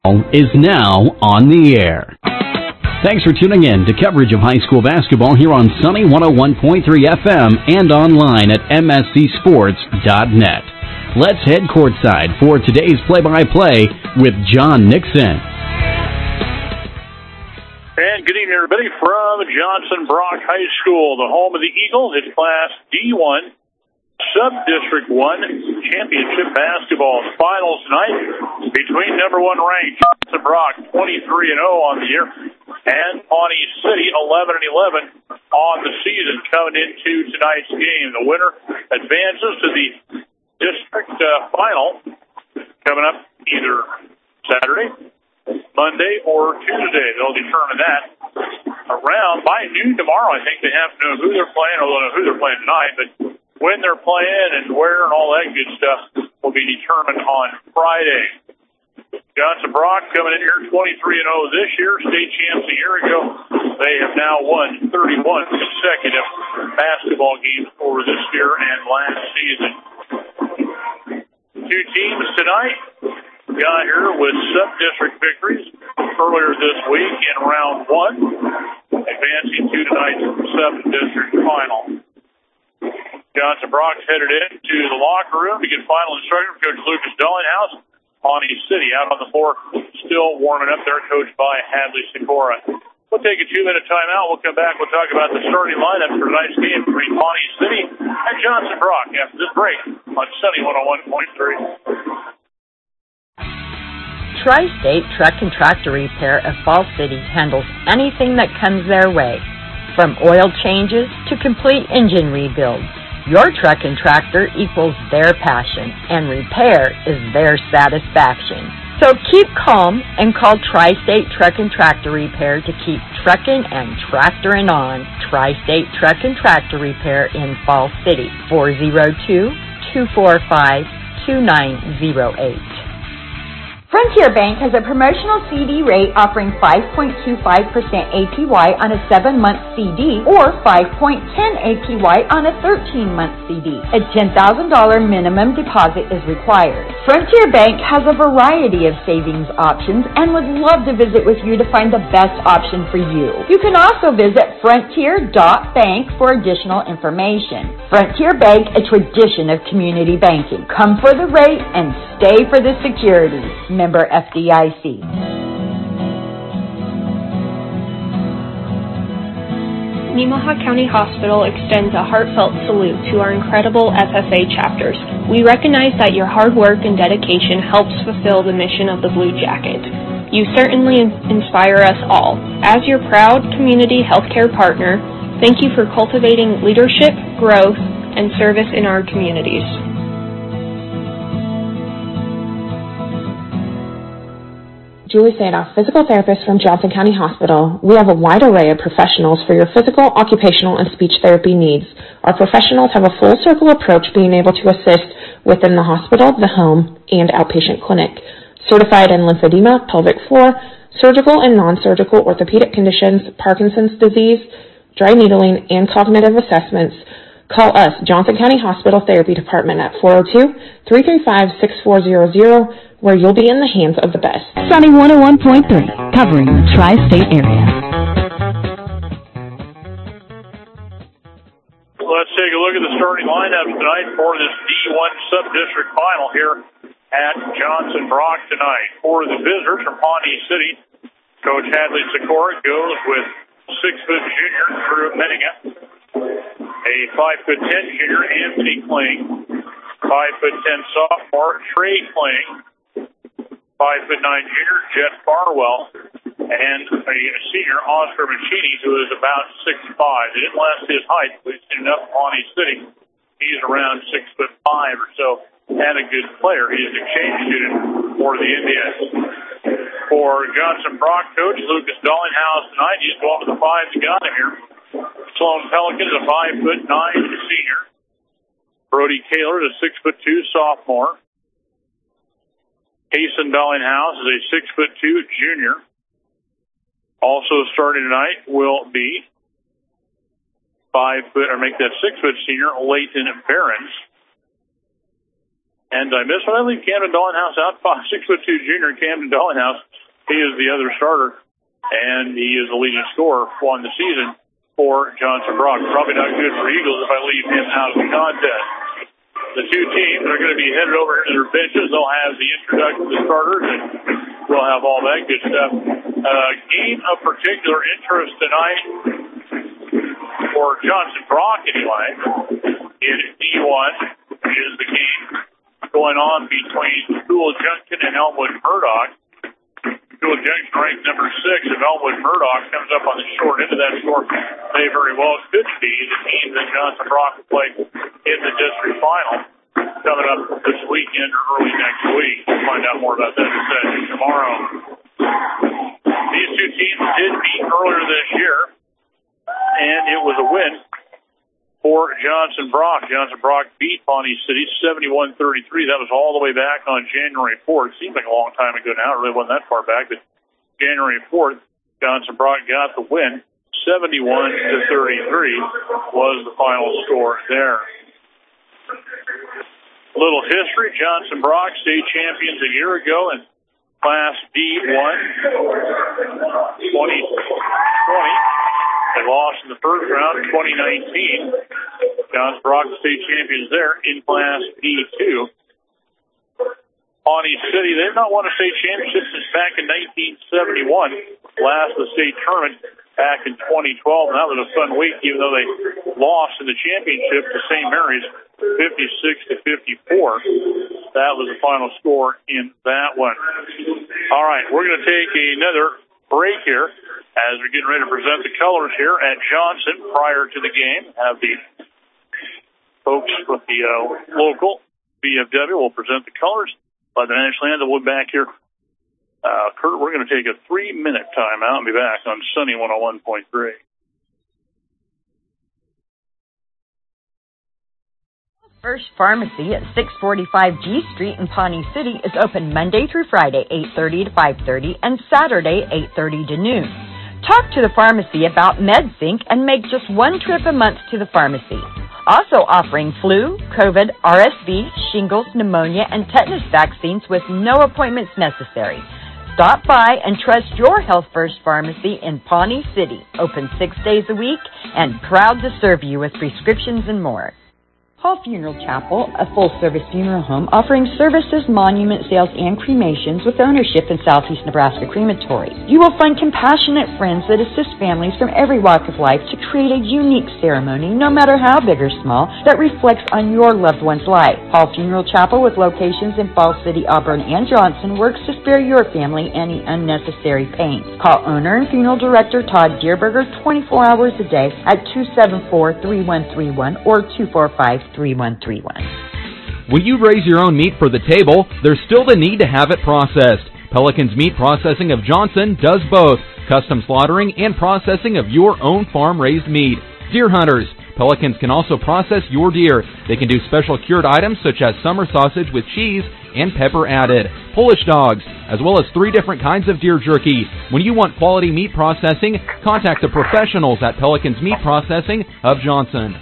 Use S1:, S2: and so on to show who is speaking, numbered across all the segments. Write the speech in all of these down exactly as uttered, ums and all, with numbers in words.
S1: Is now on the air. Thanks for tuning in to coverage of high school basketball here on Sunny one oh one point three F M and online at m s c sports dot net. Let's head courtside for today's play-by-play with John Nixon.
S2: And good evening, everybody, from Johnson Brock High School, the home of the Eagles. It's Class D one. Sub-District one championship basketball finals tonight between number one ranked Johnson Brock twenty-three and oh on the year and Pawnee City eleven and eleven on the season. Coming into tonight's game, the winner advances to the district uh, final coming up either Saturday, Monday, or Tuesday. They'll determine that around by noon tomorrow. I think they have to know who they're playing, although know who they're playing tonight, but when they're playing and where and all that good stuff will be determined on Friday. Johnson Brock coming in here twenty-three and oh this year, state champs a year ago. They have now won thirty-one consecutive basketball games over this year and last season. Two teams tonight got here with sub-district victories earlier this week in round one, advancing to tonight's sub-district final. Johnson Brock's headed into the locker room to get final instruction from Coach Lucas Dullinghouse. Pawnee City out on the floor, still warming up there, coached by Hadley Sikora. We'll take a two-minute timeout. We'll come back. We'll talk about the starting lineup for tonight's game between Pawnee City and Johnson Brock after this break on Sunny one oh one point three.
S3: Tri-State Truck and Tractor Repair of Fall City handles anything that comes their way, from oil changes to complete engine rebuilds. Your truck and tractor equals their passion, and repair is their satisfaction. So keep calm and call Tri-State Truck and Tractor Repair to keep trucking and tractoring on. Tri-State Truck and Tractor Repair in Fall City, four oh two, two four five, two nine oh eight.
S4: Frontier Bank has a promotional C D rate offering five point two five percent A P Y on a seven-month C D or five point one zero A P Y on a thirteen-month C D. A ten thousand dollars minimum deposit is required. Frontier Bank has a variety of savings options and would love to visit with you to find the best option for you. You can also visit frontier dot bank for additional information. Frontier Bank, a tradition of community banking. Come for the rate and stay for the security. Member F D I C.
S5: Nemaha County Hospital extends a heartfelt salute to our incredible F F A chapters. We recognize that your hard work and dedication helps fulfill the mission of the Blue Jacket. You certainly inspire us all. As your proud community healthcare partner, thank you for cultivating leadership, growth, and service in our communities.
S6: Julie Sadoff, physical therapist from Johnson County Hospital. We have a wide array of professionals for your physical, occupational, and speech therapy needs. Our professionals have a full circle approach, being able to assist within the hospital, the home, and outpatient clinic. Certified in lymphedema, pelvic floor, surgical and non-surgical orthopedic conditions, Parkinson's disease, dry needling, and cognitive assessments. Call us, Johnson County Hospital Therapy Department, at four oh two, three three five, six four zero zero, where you'll be in the hands of the best.
S7: Sunny one oh one point three, covering the tri-state area.
S2: Let's take a look at the starting lineup tonight for this D one sub-district final here at Johnson Brock tonight. For the visitors from Pawnee City, Coach Hadley Sikora goes with six-foot junior Drew Menninga, a five-foot ten junior Anthony Kling, five-foot ten sophomore Trey Kling, five-foot nine junior Jet Barwell, and a senior Oscar Machini, who is about six five. They didn't last his height, but we've seen enough Pawnee City. He's around six foot five or so, and a good player. He's an exchange student for the Indians. For Johnson Brock coach Lucas Dullinghouse tonight, he's going with the five that got him here. Sloan Pelican is a five foot nine senior. Brody Kaler is a six foot two sophomore. Hasten Dullinghouse is a six foot two junior. Also starting tonight will be five foot, or make that six foot senior, Leighton Behrens. And I miss when I leave Camden Dallinghouse out. Six foot two junior Camden Dallinghouse. He is the other starter, and he is the leading scorer on the season for Johnson Brock. Probably not good for Eagles if I leave him out of the contest. The two teams are going to be headed over to their benches. They'll have the introduction of the starters, and we'll have all that good stuff. Uh, game of particular interest tonight for Johnson Brock, anyway, in D one is the game going on between School Junction and Elmwood Murdoch. School Junction ranked number six, and Elmwood Murdoch comes up on the short end of that score. They very well could be the team that Johnson Brock will play in the district final coming up this weekend or early next week. We'll find out more about that in a second tomorrow. These two teams did meet earlier this year, and it was a win for Johnson Brock. Johnson Brock beat Pawnee City seventy-one thirty-three. That was all the way back on January fourth. Seems like a long time ago now. It really wasn't that far back, but January fourth, Johnson Brock got the win. seventy-one to thirty-three was the final score there. A little history. Johnson Brock, state champions a year ago in Class D one, twenty twenty. They lost in the first round in twenty nineteen. Johnson Brock, state champions there in Class D two. Pawnee City, they've not won a state championship since back in nineteen seventy-one. Last the state tournament back in twenty twelve, and that was a fun week, even though they lost in the championship to Saint Mary's fifty-six to fifty-four. That was the final score in that one. All right, we're going to take another break here as we're getting ready to present the colors here at Johnson. Prior to the game, have the folks with the uh, local B F W will present the colors by the national anthem. We'll be back here. Uh, Kurt, we're going to take a three-minute timeout and be back on Sunny one oh one point three.
S3: First Pharmacy at six forty-five G Street in Pawnee City is open Monday through Friday, eight thirty to five thirty, and Saturday, eight thirty to noon. Talk to the pharmacy about MedSync and make just one trip a month to the pharmacy. Also offering flu, COVID, R S V, shingles, pneumonia, and tetanus vaccines with no appointments necessary. Stop by and trust your Health First Pharmacy in Pawnee City. Open six days a week and proud to serve you with prescriptions and more. Hall Funeral Chapel, a full-service funeral home offering services, monument sales, and cremations with ownership in Southeast Nebraska Crematory. You will find compassionate friends that assist families from every walk of life to create a unique ceremony, no matter how big or small, that reflects on your loved one's life. Hall Funeral Chapel, with locations in Falls City, Auburn, and Johnson, works to spare your family any unnecessary pain. Call owner and funeral director Todd Deerberger twenty-four hours a day at two seven four, three one three one or two four five, three one three one.
S8: When you raise your own meat for the table, there's still the need to have it processed. Pelican's Meat Processing of Johnson does both, custom slaughtering and processing of your own farm-raised meat. Deer hunters, Pelicans can also process your deer. They can do special cured items such as summer sausage with cheese and pepper added, Polish dogs, as well as three different kinds of deer jerky. When you want quality meat processing, contact the professionals at Pelican's Meat Processing of Johnson.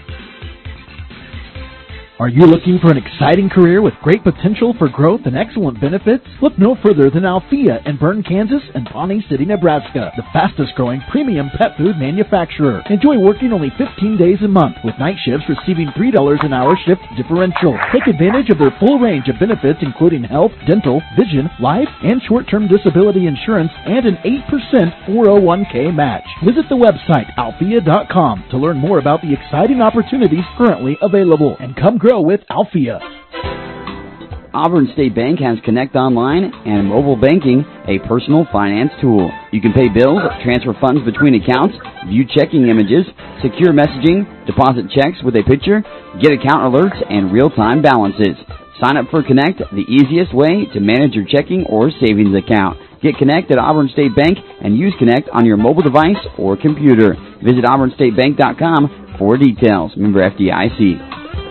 S9: Are you looking for an exciting career with great potential for growth and excellent benefits? Look no further than Althea in Bern, Kansas and Pawnee City, Nebraska, the fastest growing premium pet food manufacturer. Enjoy working only fifteen days a month with night shifts receiving three dollars an hour shift differential. Take advantage of their full range of benefits including health, dental, vision, life, and short-term disability insurance and an eight percent four oh one k match. Visit the website althea dot com to learn more about the exciting opportunities currently available and come grow with Althea.
S10: Auburn State Bank has Connect Online and mobile banking, a personal finance tool. You can pay bills, transfer funds between accounts, view checking images, secure messaging, deposit checks with a picture, get account alerts, and real-time balances. Sign up for Connect, the easiest way to manage your checking or savings account. Get Connect at Auburn State Bank and use Connect on your mobile device or computer. Visit auburn state bank dot com for details. Member F D I C.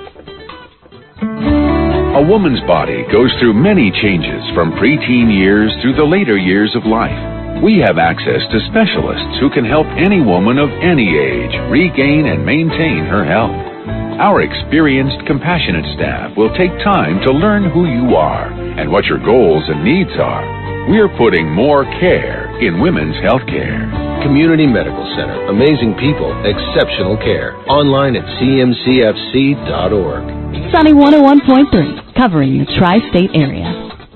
S11: A woman's body goes through many changes from preteen years through the later years of life. We have access to specialists who can help any woman of any age regain and maintain her health. Our experienced, compassionate staff will take time to learn who you are and what your goals and needs are. We're putting more care in women's health care.
S12: Community Medical Center. Amazing people, exceptional care. Online at c m c f c dot org.
S7: Sunny one oh one point three, covering the tri-state area.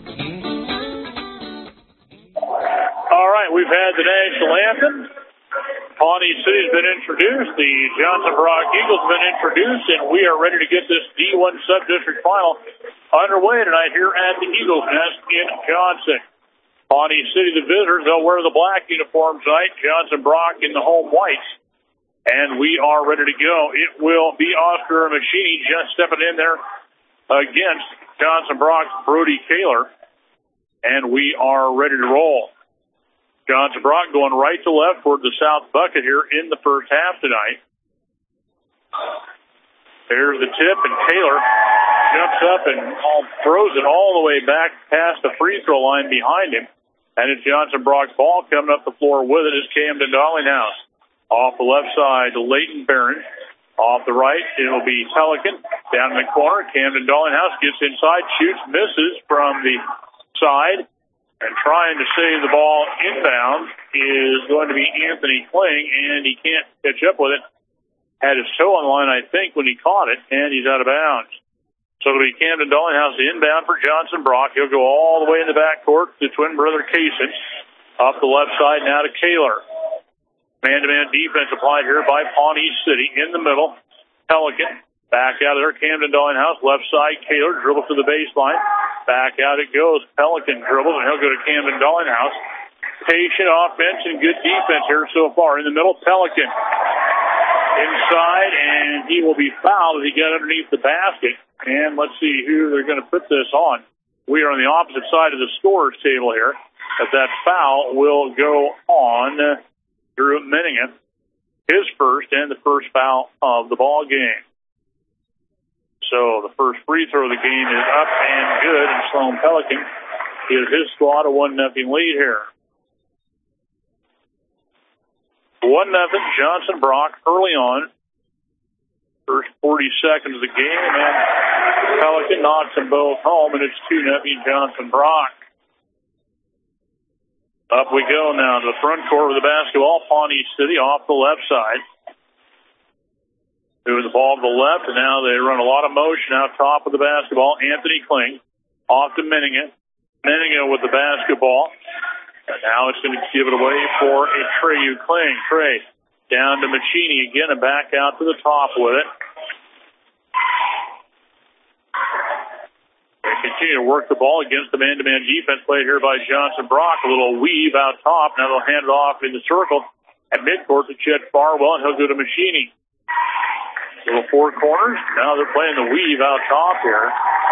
S2: All right, we've had the national anthem. Pawnee City's been introduced. The Johnson Brock Eagles have been introduced, and we are ready to get this D one Sub-District Final underway tonight here at the Eagles Nest in Johnson. Pawnee City, the visitors, they'll wear the black uniforms tonight. Johnson Brock in the home whites. And we are ready to go. It will be Oscar Machini just stepping in there against Johnson Brock's Brody Kaler. And we are ready to roll. Johnson Brock going right to left toward the south bucket here in the first half tonight. There's the tip, and Taylor jumps up and all, throws it all the way back past the free throw line behind him. And it's Johnson Brock's ball. Coming up the floor with it is Camden Dollinghouse. Off the left side to Leighton Barron. Off the right, it'll be Pelican. Down in the corner, Camden Dollinghouse gets inside, shoots, misses from the side. And trying to save the ball inbound is going to be Anthony Kling, and he can't catch up with it. Had his toe on the line, I think, when he caught it, and he's out of bounds. So it'll be Camden Dollinghouse inbound for Johnson Brock. He'll go all the way in the backcourt to twin brother Kaysen. Off the left side now to Kaler. Man-to-man defense applied here by Pawnee City. In the middle, Pelican. Back out of there, Camden Dollinghouse. Left side, Kaler dribbles to the baseline. Back out it goes. Pelican dribbles, and he'll go to Camden Dollinghouse. Patient offense and good defense here so far. In the middle, Pelican. Inside, and he will be fouled as he got underneath the basket. And let's see who they're going to put this on. We are on the opposite side of the scorer's table here. But that foul will go on Drew Menningham. His first and the first foul of the ball game. So the first free throw of the game is up and good, and Sloan Pelican gives his squad a one nothing lead here. one nothing Johnson Brock early on. First forty seconds of the game, and Pelican knocks them both home, and it's two nothing Johnson Brock. Up we go now to the front court of the basketball. Pawnee City off the left side. Moving the ball to the left, and now they run a lot of motion out top of the basketball. Anthony Kling off to Menningham. Menningham with the basketball. And now it's going to give it away for a Treyu Kling. Trey down to Machini again and back out to the top with it. They continue to work the ball against the man-to-man defense played here by Johnson Brock. A little weave out top. Now they'll hand it off in the circle at midcourt to Chet Farwell, and he'll go to Machini. Little four corners. Now they're playing the weave out top here.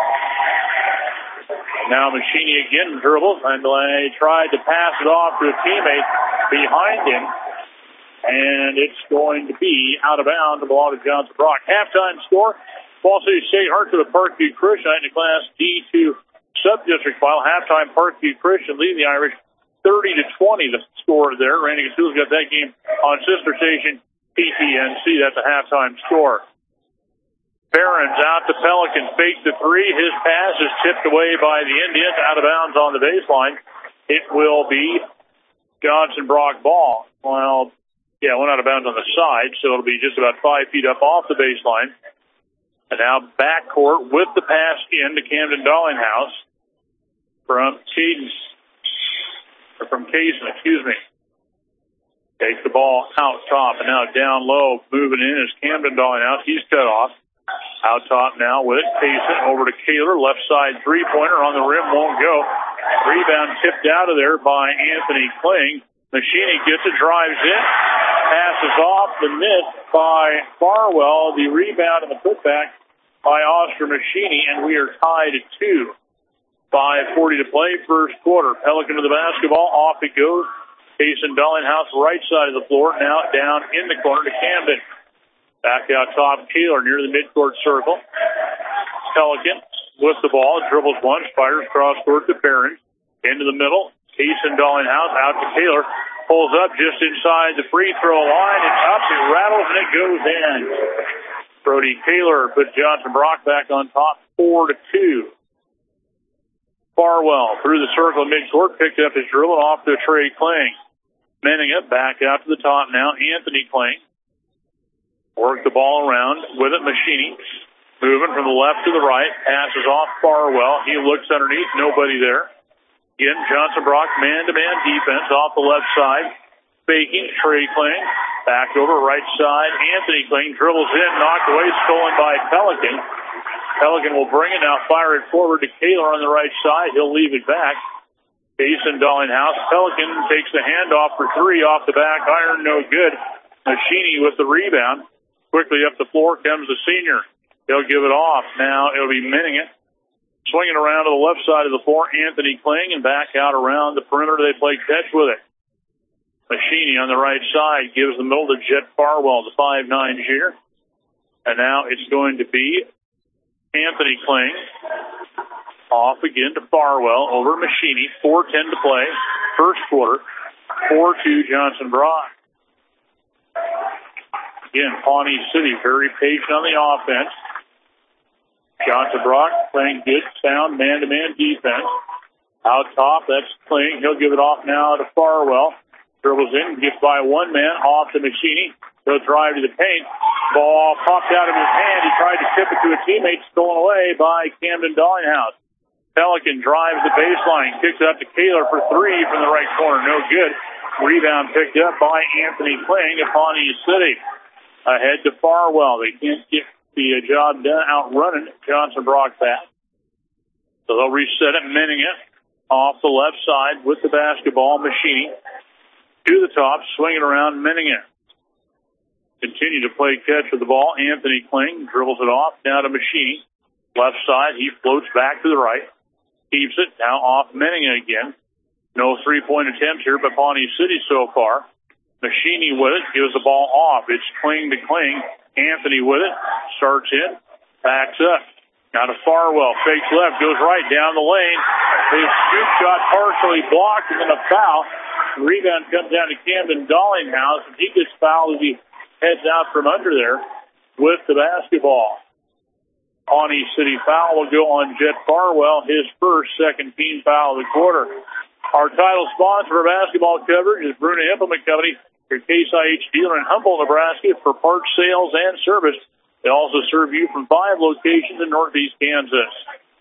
S2: Now Machini again dribbles, and they tried to pass it off to a teammate behind him. And it's going to be out of bounds to belong to Johnson Brock. Halftime score, Ball City State Hartsville Parkview Christian in the Class D two Sub-District Final. Halftime Parkview Christian leading the Irish thirty to twenty. The score there. Randy Gasu's got that game on sister station P T N C. That's a halftime score. Barron's out to Pelican. Fake the three. His pass is tipped away by the Indians. Out of bounds on the baseline. It will be Johnson Brock ball. Well, yeah, went out of bounds on the side, so it'll be just about five feet up off the baseline. And now backcourt with the pass in to Camden Dollinghouse from Cadence, or from Kaysen, excuse me. Takes the ball out top, and now down low, moving in is Camden Dollinghouse. He's cut off. Out top now with it. Kaysen over to Kaler. Left side three-pointer on the rim. Won't go. Rebound tipped out of there by Anthony Kling. Machini gets it, drives in. Passes off the miss by Farwell. The rebound and the putback by Oscar Machini, and we are tied at two. five forty to play, first quarter. Pelican to the basketball. Off it goes. Kaysen Dollinghouse, right side of the floor. Now down in the corner to Camden. Back out top, Kaler near the midcourt circle. Pelican with the ball, dribbles once, fires cross court to Barron. Into the middle, Kaysen Dollinghouse out to Kaler. Pulls up just inside the free throw line. It's up, it rattles, and it goes in. Brody Taylor put Johnson Brock back on top, four to two. Farwell through the circle midcourt, picked up his dribble and off to Trey Kling. Menninga back out to the top now. Anthony Kling worked the ball around with it. Machini moving from the left to the right, passes off Farwell. He looks underneath, nobody there. Again, Johnson Brock man-to-man defense off the left side. Faking, Trey Kling. Back over right side. Anthony Kling dribbles in, knocked away, stolen by Pelican. Pelican will bring it now, fire it forward to Kaler on the right side. He'll leave it back. Jason Dollinghouse. Pelican takes the handoff for three off the back iron, no good. Machini with the rebound. Quickly up the floor comes the senior. He'll give it off. Now it'll be Menninga. Swinging around to the left side of the floor, Anthony Kling, and back out around the perimeter. They play catch with it. Machini on the right side gives the middle to Jet Farwell, the five nine shooter. And now it's going to be Anthony Kling. Off again to Farwell over Machini. four ten to play. First quarter. four two Johnson Brock. Again, Pawnee City very patient on the offense. Johnson Brock playing good, sound man-to-man defense. Out top, that's Kling. He'll give it off now to Farwell. Dribbles in, gets by one man, off to Machini. He'll drive to the paint. Ball popped out of his hand. He tried to tip it to a teammate, stolen away by Camden Dollinghouse. Pelican drives the baseline, kicks it up to Kaler for three from the right corner. No good. Rebound picked up by Anthony Kling of Pawnee City. Ahead to Farwell. They can't get the job done outrunning Johnson Brock back. So they'll reset it, Menninga off the left side with the basketball. Machini to the top, swinging around Menninga. Continue to play catch with the ball. Anthony Kling dribbles it off, now to Machini. Left side, he floats back to the right. Keeps it, now off Menninga again. No three-point attempts here by Pawnee City so far. Machini with it, gives the ball off. It's Kling to Kling. Anthony with it, starts in, backs up. Now to Farwell, fakes left, goes right down the lane. His shoot shot partially blocked, and then a foul. The rebound comes down to Camden Dollinghouse, and he gets fouled as he heads out from under there with the basketball. Pawnee City foul will go on Jet Farwell, his first second team foul of the quarter. Our title sponsor for basketball coverage is Bruna Implement Company, your Case I H dealer in Humboldt, Nebraska for parts sales and service. They also serve you from five locations in northeast Kansas.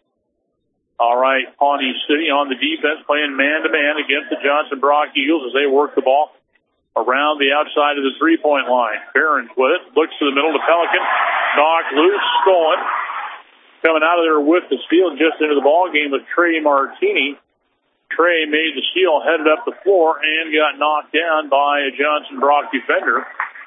S2: All right, Pawnee City on the defense, playing man-to-man against the Johnson Brock Eagles as they work the ball around the outside of the three-point line. Barons with it, looks to the middle to Pelican, knocked loose, stolen. Coming out of there with the steal just into the ball game with Trey Martini. Trey made the steal, headed up the floor, and got knocked down by a Johnson Brock defender.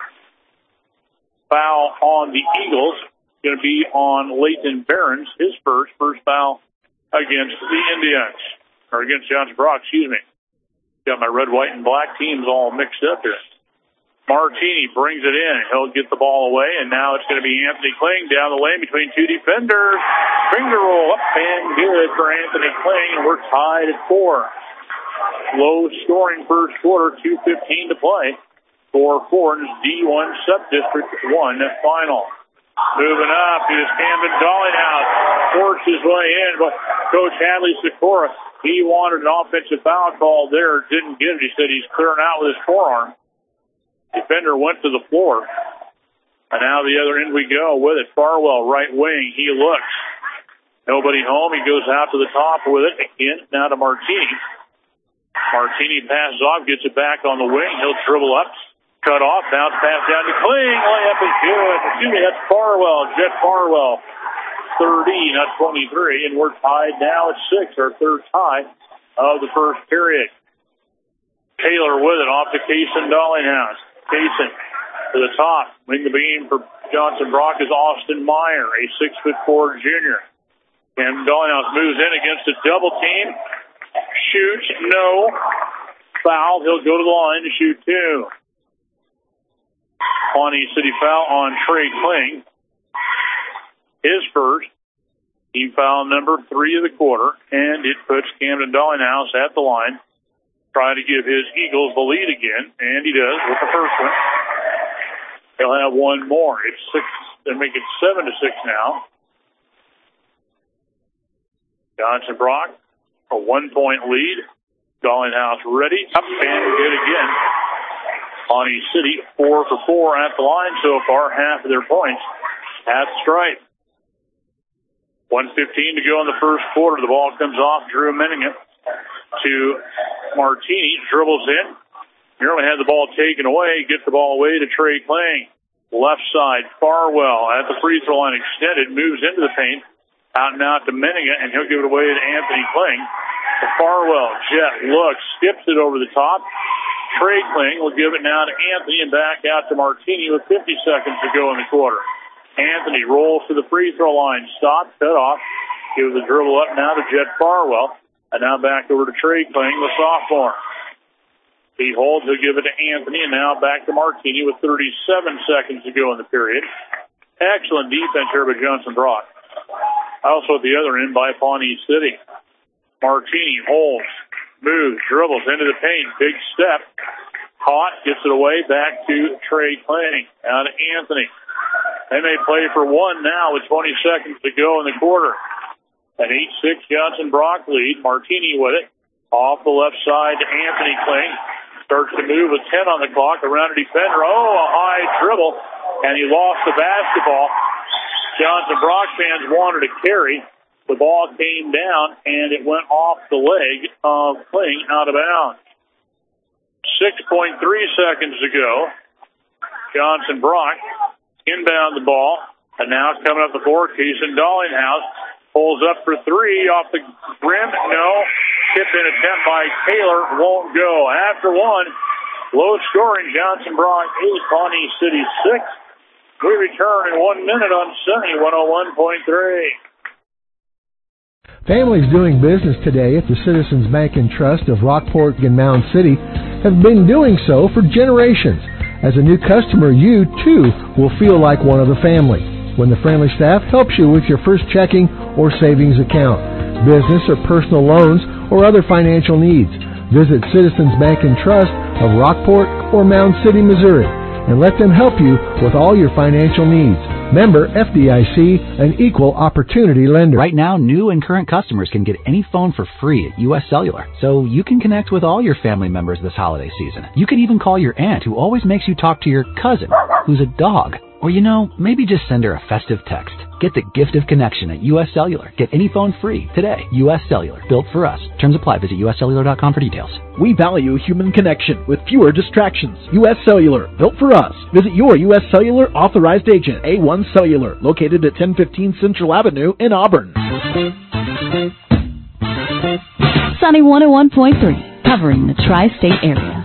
S2: Foul on the Eagles, going to be on Leighton Barons, his first, first foul against the Indians, or against Johnson Brock, excuse me. Got my red, white, and black teams all mixed up here. Martini brings it in. He'll get the ball away, and now it's going to be Anthony Kling down the lane between two defenders. Finger roll up and good for Anthony Kling, and we're tied at four. Low scoring first quarter, two fifteen to play. four four in D one Sub-District one final. Moving up is Camden Dollinghouse. Forced his way in, but Coach Hadley Sikora, he wanted an offensive foul call there. Didn't get it. He said he's clearing out with his forearm. Defender went to the floor. And now the other end we go with it. Farwell, right wing. He looks. Nobody home. He goes out to the top with it. Again, now to Martini. Martini passes off, gets it back on the wing. He'll dribble up. Cut off. Bounce pass down to Kling. Layup is good. Excuse me, that's Farwell. Jet Farwell. thirty, not twenty-three. And we're tied now at six. Our third tie of the first period. Taylor with it off to Cason Dollinghouse. Cason to the top. Wing the beam for Johnson Brock is Austin Meyer, a six foot four junior. And Dollinghouse moves in against a double team. Shoots, no. Foul. He'll go to the line to shoot two. Pawnee City foul on Trey Kling. His first. Team foul number three of the quarter. And it puts Camden Dollinghouse at the line. Trying to give his Eagles the lead again, and he does with the first one. He'll have one more. It's six They make it seven to six now. Johnson Brock, a one-point lead. Dallinghouse ready, up and good again. Pawnee City, four for four at the line so far, half of their points at the stripe. one fifteen to go in the first quarter. The ball comes off Drew Menningham to Martini, dribbles in. Nearly had the ball taken away, gets the ball away to Trey Kling. Left side, Farwell at the free throw line extended, moves into the paint. Out and out to Menningham, and he'll give it away to Anthony Kling. To Farwell, Jet looks, skips it over the top. Trey Kling will give it now to Anthony and back out to Martini with fifty seconds to go in the quarter. Anthony rolls to the free throw line, stops, cut off, gives the dribble up now to Jet Farwell, and now back over to Trey Kling, the sophomore. He holds, he'll give it to Anthony, and now back to Martini with thirty-seven seconds to go in the period. Excellent defense here by Johnson Brock. Also at the other end by Pawnee City. Martini holds, moves, dribbles into the paint, big step. Caught, gets it away, back to Trey Kling. Now to Anthony. They may play for one now with twenty seconds to go in the quarter. An eight six Johnson Brock lead. Martini with it. Off the left side to Anthony Kling. Starts to move with ten on the clock around a defender. Oh, a high dribble. And he lost the basketball. Johnson Brock fans wanted to carry. The ball came down, and it went off the leg of Kling out of bounds. six point three seconds to go. Johnson Brock inbound the ball, and now it's coming up the floor. Keeson Dallinghouse pulls up for three off the rim. No. Tip-in attempt by Taylor won't go. After one, low scoring, Johnson Brock eight, Pawnee City six. We return in one minute on Sunny one oh one point three.
S13: Families doing business today at the Citizens Bank and Trust of Rockport and Mound City have been doing so for generations. As a new customer, you, too, will feel like one of the family when the friendly staff helps you with your first checking or savings account, business or personal loans, or other financial needs. Visit Citizens Bank and Trust of Rockport or Mound City, Missouri, and let them help you with all your financial needs. Member F D I C, an equal opportunity lender.
S14: Right now, new and current customers can get any phone for free at U S Cellular, so you can connect with all your family members this holiday season. You can even call your aunt, who always makes you talk to your cousin, who's a dog. Or, you know, maybe just send her a festive text. Get the gift of connection at U S Cellular. Get any phone free today. U S Cellular, built for us. Terms apply. Visit U S cellular dot com for details.
S9: We value human connection with fewer distractions. U S Cellular, built for us. Visit your U S Cellular authorized agent, A one Cellular, located at ten fifteen Central Avenue in Auburn.
S7: Sunny one oh one point three, covering the tri-state area.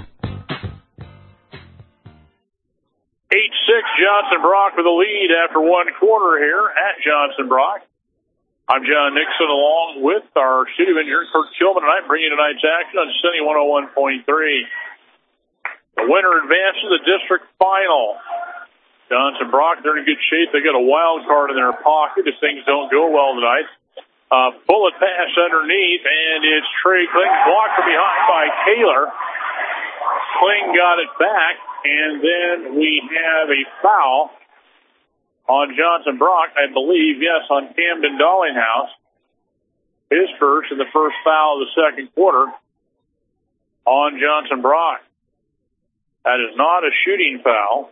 S2: eight six Johnson Brock with a lead after one quarter here at Johnson Brock. I'm John Nixon along with our studio engineer, Kurt Kilman, tonight, bringing you tonight's action on Sunny one oh one point three. The winner advances to the district final. Johnson Brock, they're in good shape. They got a wild card in their pocket if things don't go well tonight. Uh, bullet pass underneath, and it's Trey Kling blocked from behind by Taylor. Kling got it back, and then we have a foul on Johnson Brock, I believe, yes, on Camden Dallinghouse. His first and the first foul of the second quarter on Johnson Brock. That is not a shooting foul.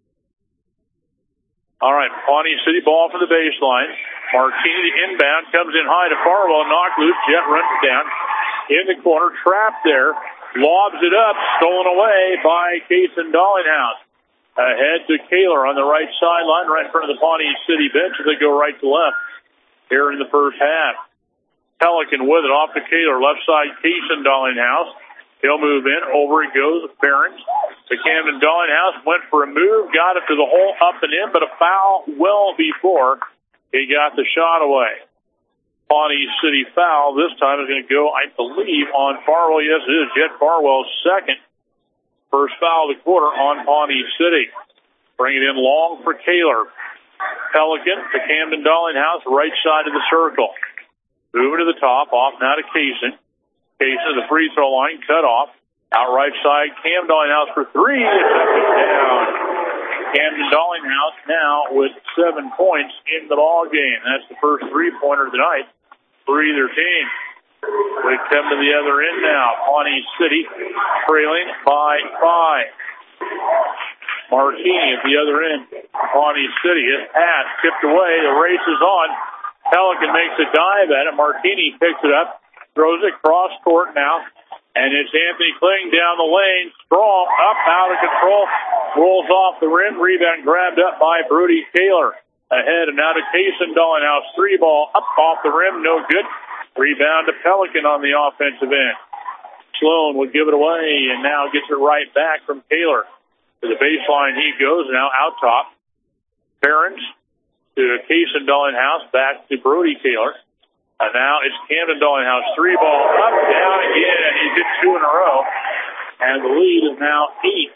S2: All right, Pawnee City ball for the baseline. Martini, the inbound, comes in high to Farwell, knocked loose. Jet runs it down in the corner, trapped there. Lobs it up, stolen away by Keeson Dallinghouse. Ahead to Kaler on the right sideline, right in front of the Pawnee City bench as they go right to left here in the first half. Pelican with it off to Kaler, left side Keeson Dallinghouse. He'll move in, over it goes, Ferentz to Camden Dallinghouse, went for a move, got it to the hole, up and in, but a foul well before he got the shot away. Pawnee City foul this time is going to go, I believe, on Farwell. Yes, it is. Jet Farwell's second. First foul of the quarter on Pawnee City. Bring it in long for Kaler. Pelican to Camden Dallinghouse, right side of the circle. Moving to the top, off now to Kaysen. Kaysen, the free throw line, cut off. Out right side, Cam Dallinghouse for three. It's down. Camden Dollinghouse now with seven points in the ball game. That's the first three-pointer of the night for either team. We come to the other end now. Pawnee City trailing by five. Martini at the other end. Pawnee City is passed, tipped away. The race is on. Pelican makes a dive at it. Martini picks it up, throws it cross court now, and it's Anthony Kling down the lane. Strong, up, out of control, rolls off the rim. Rebound grabbed up by Brody Taylor. Ahead and now to Kaysen Dollinghouse. Three ball up off the rim, no good. Rebound to Pelican on the offensive end. Sloan would give it away and now gets it right back from Taylor. To the baseline he goes, now out top. Barons to Kaysen Dollinghouse, back to Brody Taylor. And now it's Camden Dollinghouse. Three ball up, down again. He hit two in a row. And the lead is now eight.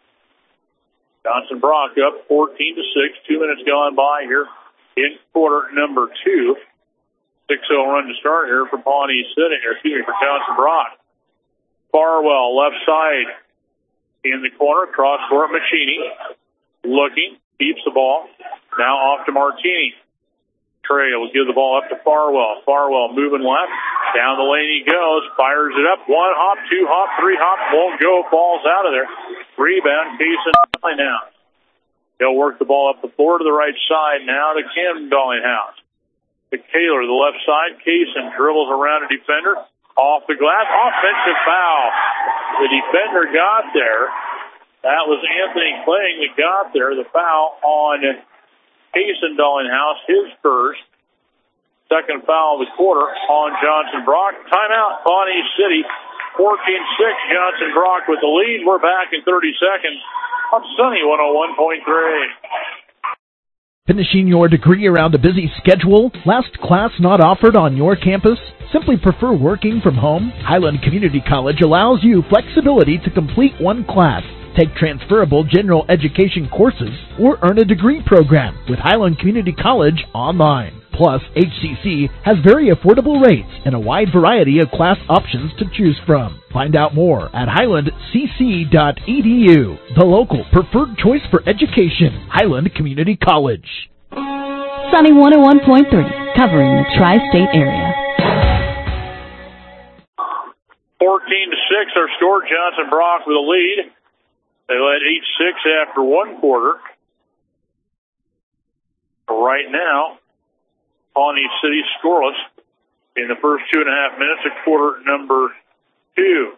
S2: Johnson Brock up fourteen to six. Two minutes gone by here in quarter number two. six oh run to start here for Pawnee City, or excuse me, for Johnson Brock. Farwell, left side in the corner, cross court, Machini. Looking, keeps the ball. Now off to Martini. Trey will give the ball up to Farwell. Farwell moving left. Down the lane he goes. Fires it up. One hop, two hop, three hop. Won't go. Falls out of there. Rebound, Kaysen Dollinghouse. He'll work the ball up the floor to the right side now to Camden Dollinghouse. To Taylor, the left side. Kaysen dribbles around a defender. Off the glass. Offensive foul. The defender got there. That was Anthony Kling that got there. The foul on Kaysen Dollinghouse, his first. Second foul of the quarter on Johnson Brock. Timeout, Pawnee City. fourteen six, Johnson Brock with the lead. We're back in thirty seconds on Sunny one oh one point three.
S9: Finishing your degree around a busy schedule? Last class not offered on your campus? Simply prefer working from home? Highland Community College allows you flexibility to complete one class, take transferable general education courses, or earn a degree program with Highland Community College online. Plus, H C C has very affordable rates and a wide variety of class options to choose from. Find out more at highland c c dot e d u, the local preferred choice for education, Highland Community College.
S7: Sunny one oh one point three, covering the tri-state area.
S2: fourteen to six, our score. Johnson Brock with a lead. They led eight six after one quarter. Right now, Pawnee City scoreless in the first two and a half minutes of quarter number two.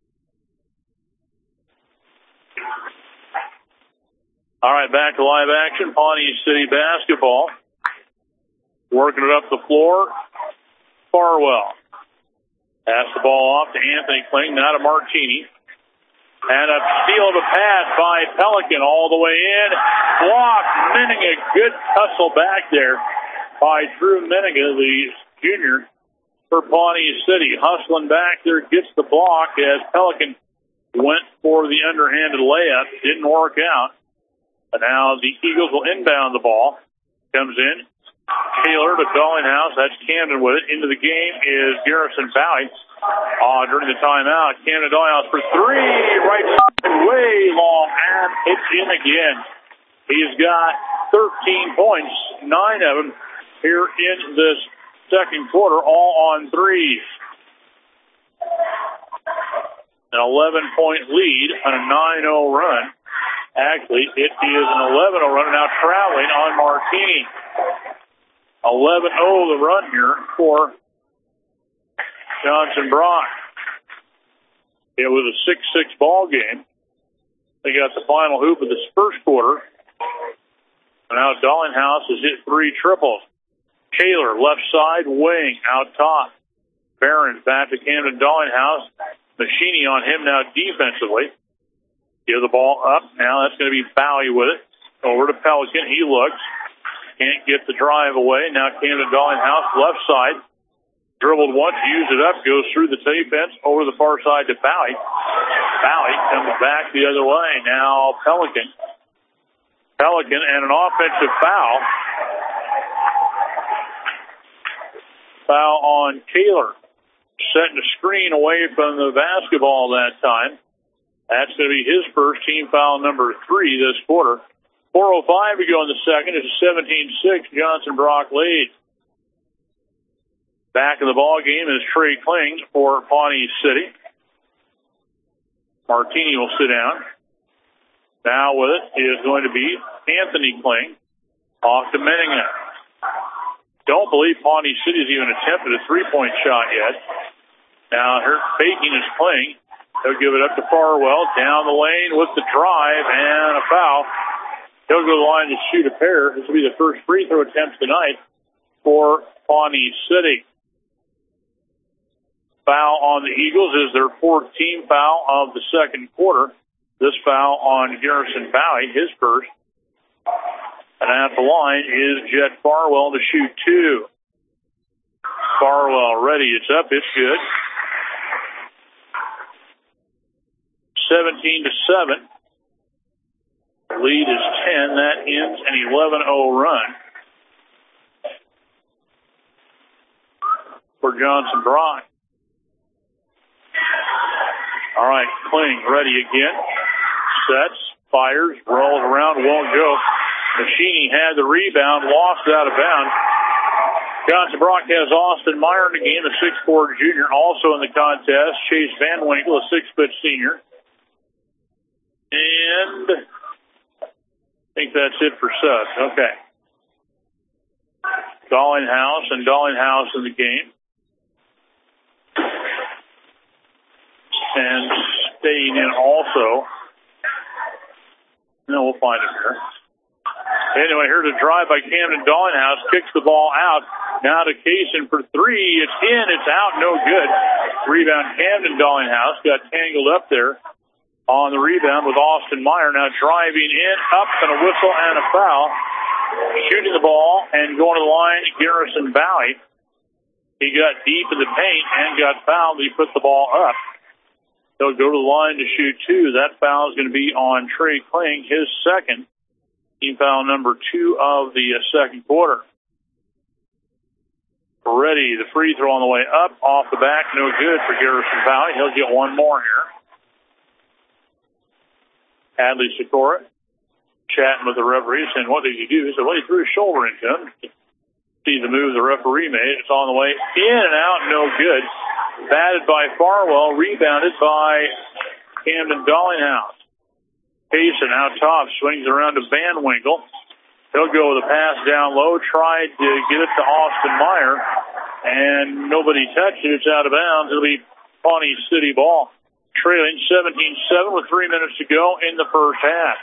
S2: All right, back to live action. Pawnee City basketball. Working it up the floor. Farwell. Pass the ball off to Anthony Kling, now to Martini. And a steal of a pass by Pelican all the way in. Blocked. Menninga, good tussle back there by Drew Menninga, the junior for Pawnee City. Hustling back there, gets the block as Pelican went for the underhanded layup. Didn't work out. And now the Eagles will inbound the ball. Comes in. Taylor to Dollinghouse. That's Camden with it. Into the game is Garrison Bowie. Uh, during the timeout, Camden Dollinghouse for three. Right side, way long, and it's in again. He's got thirteen points, nine of them here in this second quarter, all on threes. An eleven-point lead on a nine oh run. Actually, it is an eleven oh run, now traveling on Martini. eleven oh the run here for Johnson Brock. It was a six six ball game. They got the final hoop of this first quarter. And now Dollinghouse has hit three triples. Taylor, left side, wing, out top. Barron back to Camden Dollinghouse. Machini on him now defensively. Give the ball up. Now that's going to be Bowie with it. Over to Pelican. He looks. Can't get the drive away. Now Camden Dollinghouse, left side. Dribbled once, used it up, goes through the defense, over the far side to Bowie. Bowie comes back the other way. Now Pelican. Pelican and an offensive foul. Foul on Taylor. Setting the screen away from the basketball that time. That's going to be his first, team foul number three this quarter four oh five to go in the second. It's a seventeen six Johnson Brock lead. Back in the ball game is Trey Kling for Pawnee City. Martini will sit down. Now with it is going to be Anthony Kling off to Menningham. Don't believe Pawnee City has even attempted a three-point shot yet. Now here faking is Kling. He'll give it up to Farwell down the lane with the drive and a foul. He'll go to the line to shoot a pair. This will be the first free throw attempt tonight for Pawnee City. Foul on the Eagles is their fourth team foul of the second quarter. This foul on Garrison Bowie, his first. And at the line is Jet Farwell to shoot two. Farwell ready. It's up. It's good. seventeen to seven. The lead is ten. That ends an eleven oh run for Johnson Brock. All right, Kling ready again. Sets, fires, rolls around, won't go. Machini had the rebound, lost it out of bounds. Johnson Brock has Austin Meyer in the game, a six four junior, also in the contest. Chase Van Winkle, a six foot senior. And I think that's it for subs. Okay. Dollinghouse and Dollinghouse in the game. And staying in also. No, we'll find it here. Anyway, here's a drive by Camden Dollinghouse. Kicks the ball out. Now to Kaysen for three. It's in. It's out. No good. Rebound Camden Dollinghouse. Got tangled up there on the rebound with Austin Meyer. Now driving in. Up and a whistle and a foul. Shooting the ball and going to the line, Garrison Bowie. He got deep in the paint and got fouled. He put the ball up. He'll go to the line to shoot two. That foul is going to be on Trey Kling, his second. Team foul number two of the uh, second quarter. Ready, the free throw on the way up, off the back, no good for Garrison Bowie. He'll get one more here. Hadley Sikora chatting with the referee, saying, what did you do? He said, well, he threw his shoulder into him. See the move the referee made. It's on the way in and out, no good. Batted by Farwell, rebounded by Camden Dollinghouse. Payson out top, swings around to Van Winkle. He'll go with a pass down low, tried to get it to Austin Meyer, and nobody touched it. It's out of bounds. It'll be Pawnee City ball. Trailing seventeen seven with three minutes to go in the first half.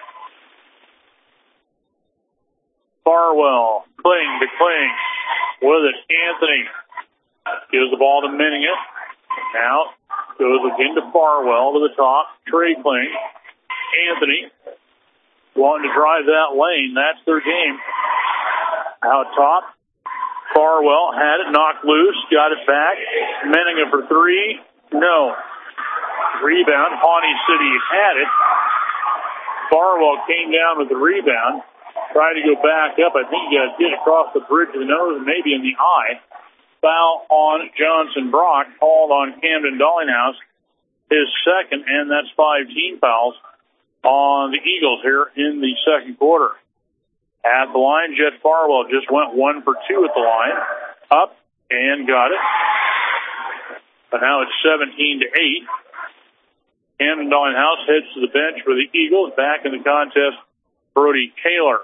S2: Farwell, Kling to Kling. With it, Anthony gives the ball to Menningham. Now goes again to Farwell to the top. Trey Kling. Anthony wanting to drive that lane. That's their game. Out top. Farwell had it knocked loose. Got it back. Menningham for three. No. Rebound. Pawnee City had it. Farwell came down with the rebound. Tried to go back up. I think he got hit across the bridge of the nose and maybe in the eye. Foul on Johnson Brock. Called on Camden Dollinghouse. His second, and that's five team fouls on the Eagles here in the second quarter. At the line, Jet Farwell just went one for two at the line. Up and got it. But now it's seventeen to eight. Camden Dollinghouse heads to the bench for the Eagles. Back in the contest, Brody Taylor.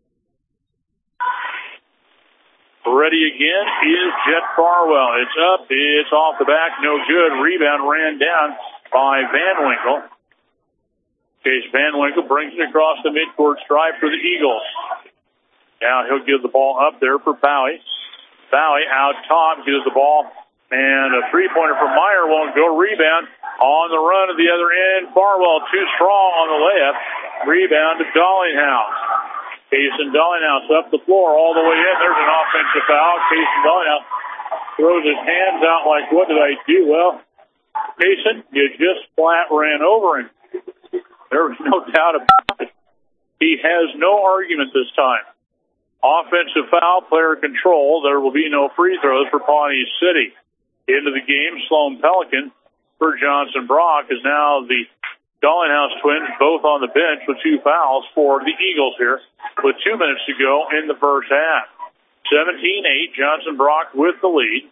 S2: Ready again is Jet Farwell. It's up. It's off the back. No good. Rebound ran down by Van Winkle. Chase Van Winkle brings it across the midcourt stripe for the Eagles. Now he'll give the ball up there for Bowie. Bowie out top gives the ball. And a three-pointer from Meyer won't go. Rebound on the run at the other end. Farwell too strong on the layup. Rebound to Dollinghouse. Kaysen Dollinghouse up the floor all the way in. There's an offensive foul. Kaysen Dollinghouse throws his hands out like, what did I do? Well, Kaysen, you just flat ran over him. There was no doubt about it. He has no argument this time. Offensive foul, player control. There will be no free throws for Pawnee City. Into the game, Sloan Pelican for Johnson Brock is now the Dollinghouse twins both on the bench with two fouls for the Eagles here with two minutes to go in the first half. seventeen eight, Johnson Brock with the lead.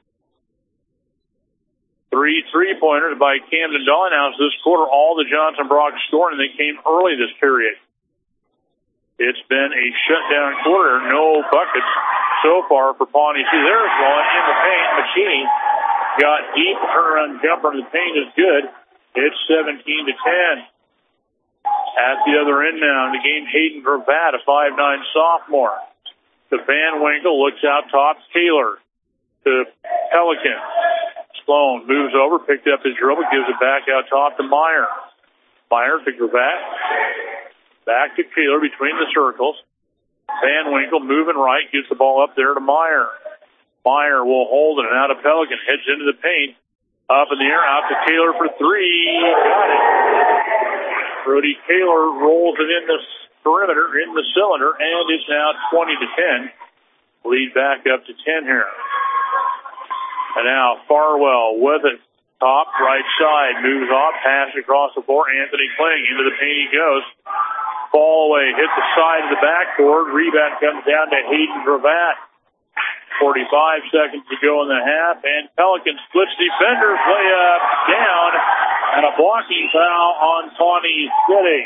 S2: Three three-pointers by Camden Dollinghouse this quarter. All the Johnson Brock scoring, they came early this period. It's been a shutdown quarter. No buckets so far for Pawnee City. There's one in the paint. McKinney got deep. Turnaround jumper in the paint is good. It's seventeen to ten. At the other end now in the game, Hayden Gravatt, a five nine sophomore. To Van Winkle, looks out top. Taylor to Pelican. Sloan moves over, picked up his dribble, gives it back out top to Meyer. Meyer to Gravatt. Back to Taylor between the circles. Van Winkle moving right, gives the ball up there to Meyer. Meyer will hold it, and out of Pelican, heads into the paint. Up in the air, out to Taylor for three. Got it. Brody Taylor rolls it in the perimeter, in the cylinder, and it's now twenty to ten. Lead back up to ten here. And now Farwell with it. Top right side, moves off, pass across the floor. Anthony Kling into the paint he goes. Fall away, hit the side of the backboard. Rebound comes down to Hayden Gravatt. forty-five seconds to go in the half, and Pelican splits defenders way up, down, and a blocking foul on Pawnee City.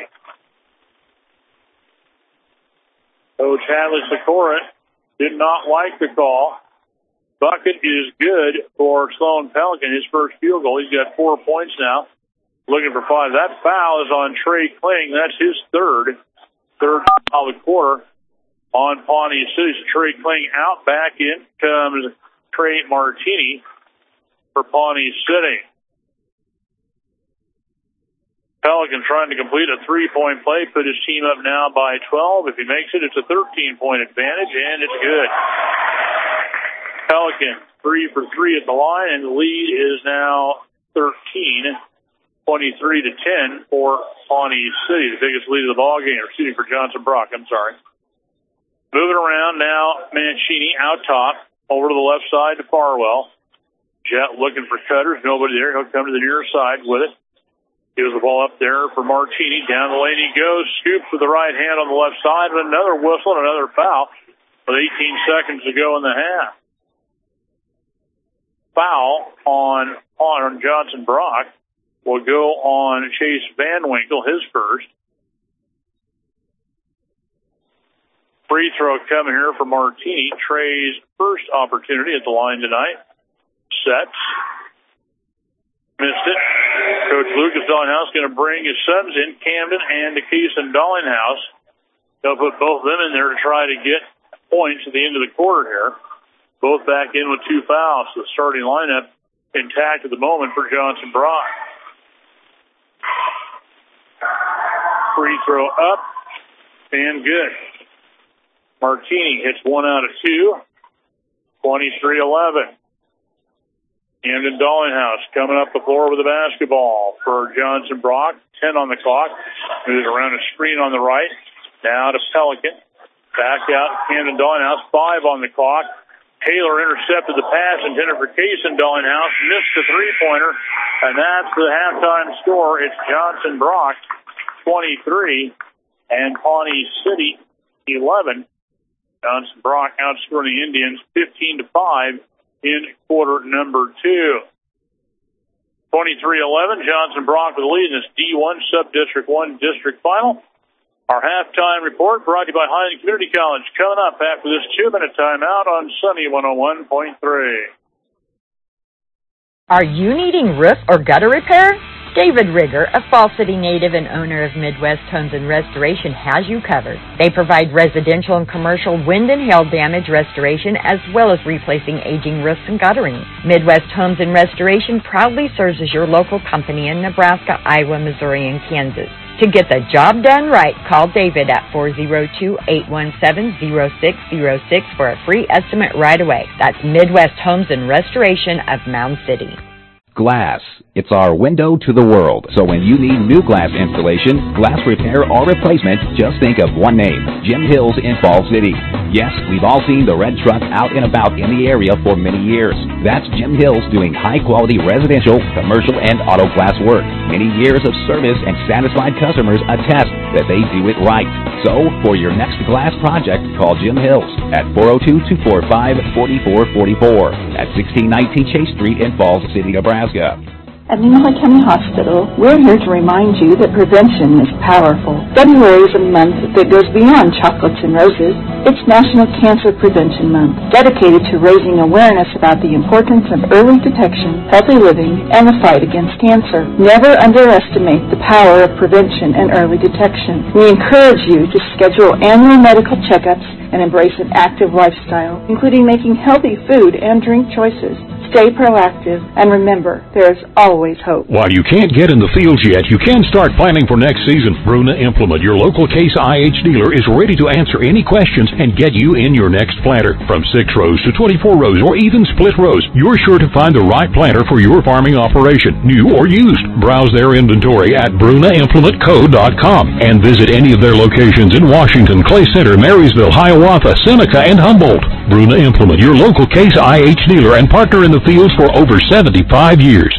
S2: Coach Hadley Sikora did not like the call. Bucket is good for Sloan Pelican, his first field goal. He's got four points now, looking for five. That foul is on Trey Kling. That's his third, third foul of the quarter on Pawnee City. So Trey Kling out, back in comes Trey Martini for Pawnee City. Pelican trying to complete a three-point play, put his team up now by twelve. If he makes it, it's a thirteen-point advantage, and it's good. Pelican three for three at the line, and the lead is now thirteen, twenty-three to ten for Pawnee City, the biggest lead of the ball game, or shooting for Johnson Brock, I'm sorry. Moving around now, Mancini out top, over to the left side to Farwell. Jet looking for cutters, nobody there. He'll come to the near side with it. Gives the ball up there for Martini. Down the lane he goes, scoops with the right hand on the left side, with another whistle and another foul with eighteen seconds to go in the half. Foul on, on Johnson Brock will go on Chase Van Winkle, his first. Free throw coming here for Martini. Trey's first opportunity at the line tonight. Sets. Missed it. Coach Lucas Dollinghouse going to bring his sons in, Camden and DeKeeson Dollinghouse. They'll put both of them in there to try to get points at the end of the quarter here. Both back in with two fouls. The starting lineup intact at the moment for Johnson Brock. Free throw up and good. Martini hits one out of two. twenty-three eleven. Camden Dollinghouse coming up the floor with the basketball for Johnson Brock. ten on the clock. Moves around a screen on the right. Now to Pelican. Back out Camden Dollinghouse. five on the clock. Taylor intercepted the pass intended for Kaysen Dollinghouse. Missed the three-pointer. And that's the halftime score. It's Johnson Brock twenty-three and Pawnee City eleven. Johnson Brock outscoring the Indians fifteen to five in quarter number two. twenty-three eleven, Johnson Brock with the lead in this D one Sub-District one District Final. Our halftime report brought to you by Highland Community College. Coming up after this two-minute timeout on Sunny one oh one point three.
S3: Are you needing roof or gutter repair? David Rigger, a Fall City native and owner of Midwest Homes and Restoration, has you covered. They provide residential and commercial wind and hail damage restoration as well as replacing aging roofs and guttering. Midwest Homes and Restoration proudly serves as your local company in Nebraska, Iowa, Missouri, and Kansas. To get the job done right, call David at four oh two, eight one seven, oh six oh six for a free estimate right away. That's Midwest Homes and Restoration of Mound City.
S15: Glass. It's our window to the world. So when you need new glass installation, glass repair, or replacement, just think of one name, Jim Hills in Falls City. Yes, we've all seen the red truck out and about in the area for many years. That's Jim Hills doing high-quality residential, commercial, and auto glass work. Many years of service and satisfied customers attest that they do it right. So, for your next glass project, call Jim Hills at four oh two, two four five, four four four four at sixteen nineteen Chase Street in Falls City, Nebraska.
S16: At Nemaha County Hospital, we're here to remind you that prevention is powerful. February is a month that goes beyond chocolates and roses. It's National Cancer Prevention Month, dedicated to raising awareness about the importance of early detection, healthy living, and the fight against cancer. Never underestimate the power of prevention and early detection. We encourage you to schedule annual medical checkups and embrace an active lifestyle, including making healthy food and drink choices. Stay proactive, and remember, there is always hope.
S17: While you can't get in the fields yet, you can start planning for next season. Bruna Implement, your local Case I H dealer, is ready to answer any questions and get you in your next planter. From six rows to twenty-four rows or even split rows, you're sure to find the right planter for your farming operation, new or used. Browse their inventory at bruna implement co dot com and visit any of their locations in Washington, Clay Center, Marysville, Hiawatha, Seneca, and Humboldt. Bruna Implement, your local Case I H dealer and partner in the fields for over seventy-five years.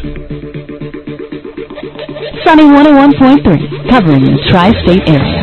S7: Sunny one oh one point three, covering the tri-state area.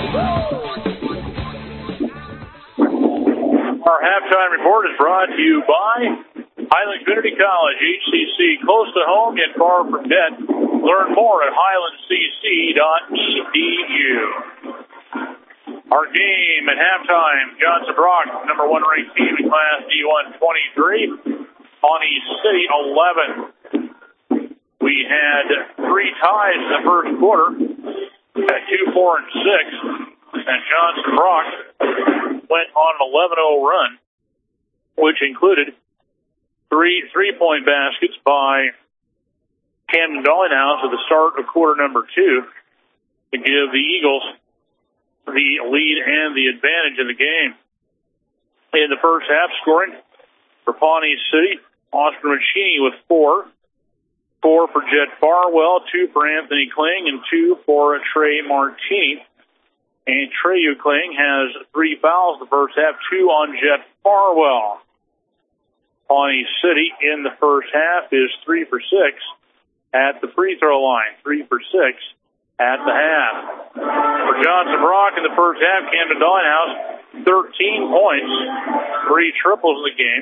S2: Our halftime report is brought to you by Highland Community College, H C C, close to home yet far from debt. Learn more at highland c c dot e d u. Our game at halftime, Johnson Brock, number one ranked team in Class D one, twenty-three. Pawnee City, eleven. We had three ties in the first quarter at two, four, and six. And Johnson Brock went on an eleven oh run, which included three three-point baskets by Camden Dollinghouse at the start of quarter number two to give the Eagles the lead and the advantage in the game. In the first half, scoring for Pawnee City, Oscar Machini with four. Four for Jet Farwell, two for Anthony Kling, and two for Trey Martini. And Trey Kling has three fouls in the first half, two on Jet Farwell. Pawnee City in the first half is three for six at the free throw line, three for six at the half. For Johnson Brock in the first half, Camden Dollinghouse, thirteen points, three triples in the game.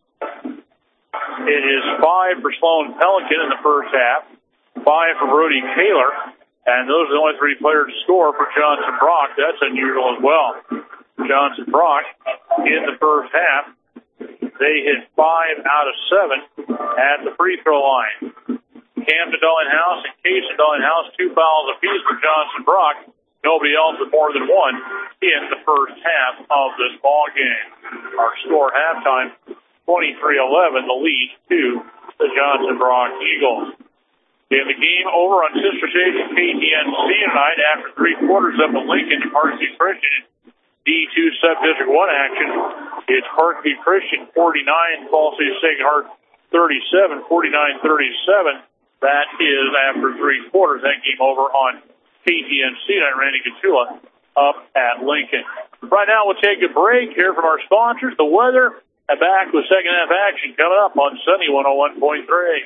S2: It is five for Sloan Pelican in the first half, five for Brody Taylor, and those are the only three players to score for Johnson Brock. That's unusual as well. Johnson Brock in the first half, they hit five out of seven at the free throw line. Camden Dollinghouse and Casey Dollinghouse, two fouls apiece for Johnson Brock. Nobody else with more than one in the first half of this ball game. Our score halftime, twenty-three eleven, the lead to the Johnson Brock Eagles. In the game over on Sister Station K T N C tonight after three quarters up at Lincoln, Parkview Christian D two Sub-District one action. It's Parkview Christian forty-nine, Fall City Sacred Heart thirty-seven, forty-nine thirty-seven. That is after three quarters. That game over on K T N C tonight, Randy Catula up at Lincoln. Right now we'll take a break here from our sponsors, the weather, and back with second half action coming up on Sunny one oh one point three.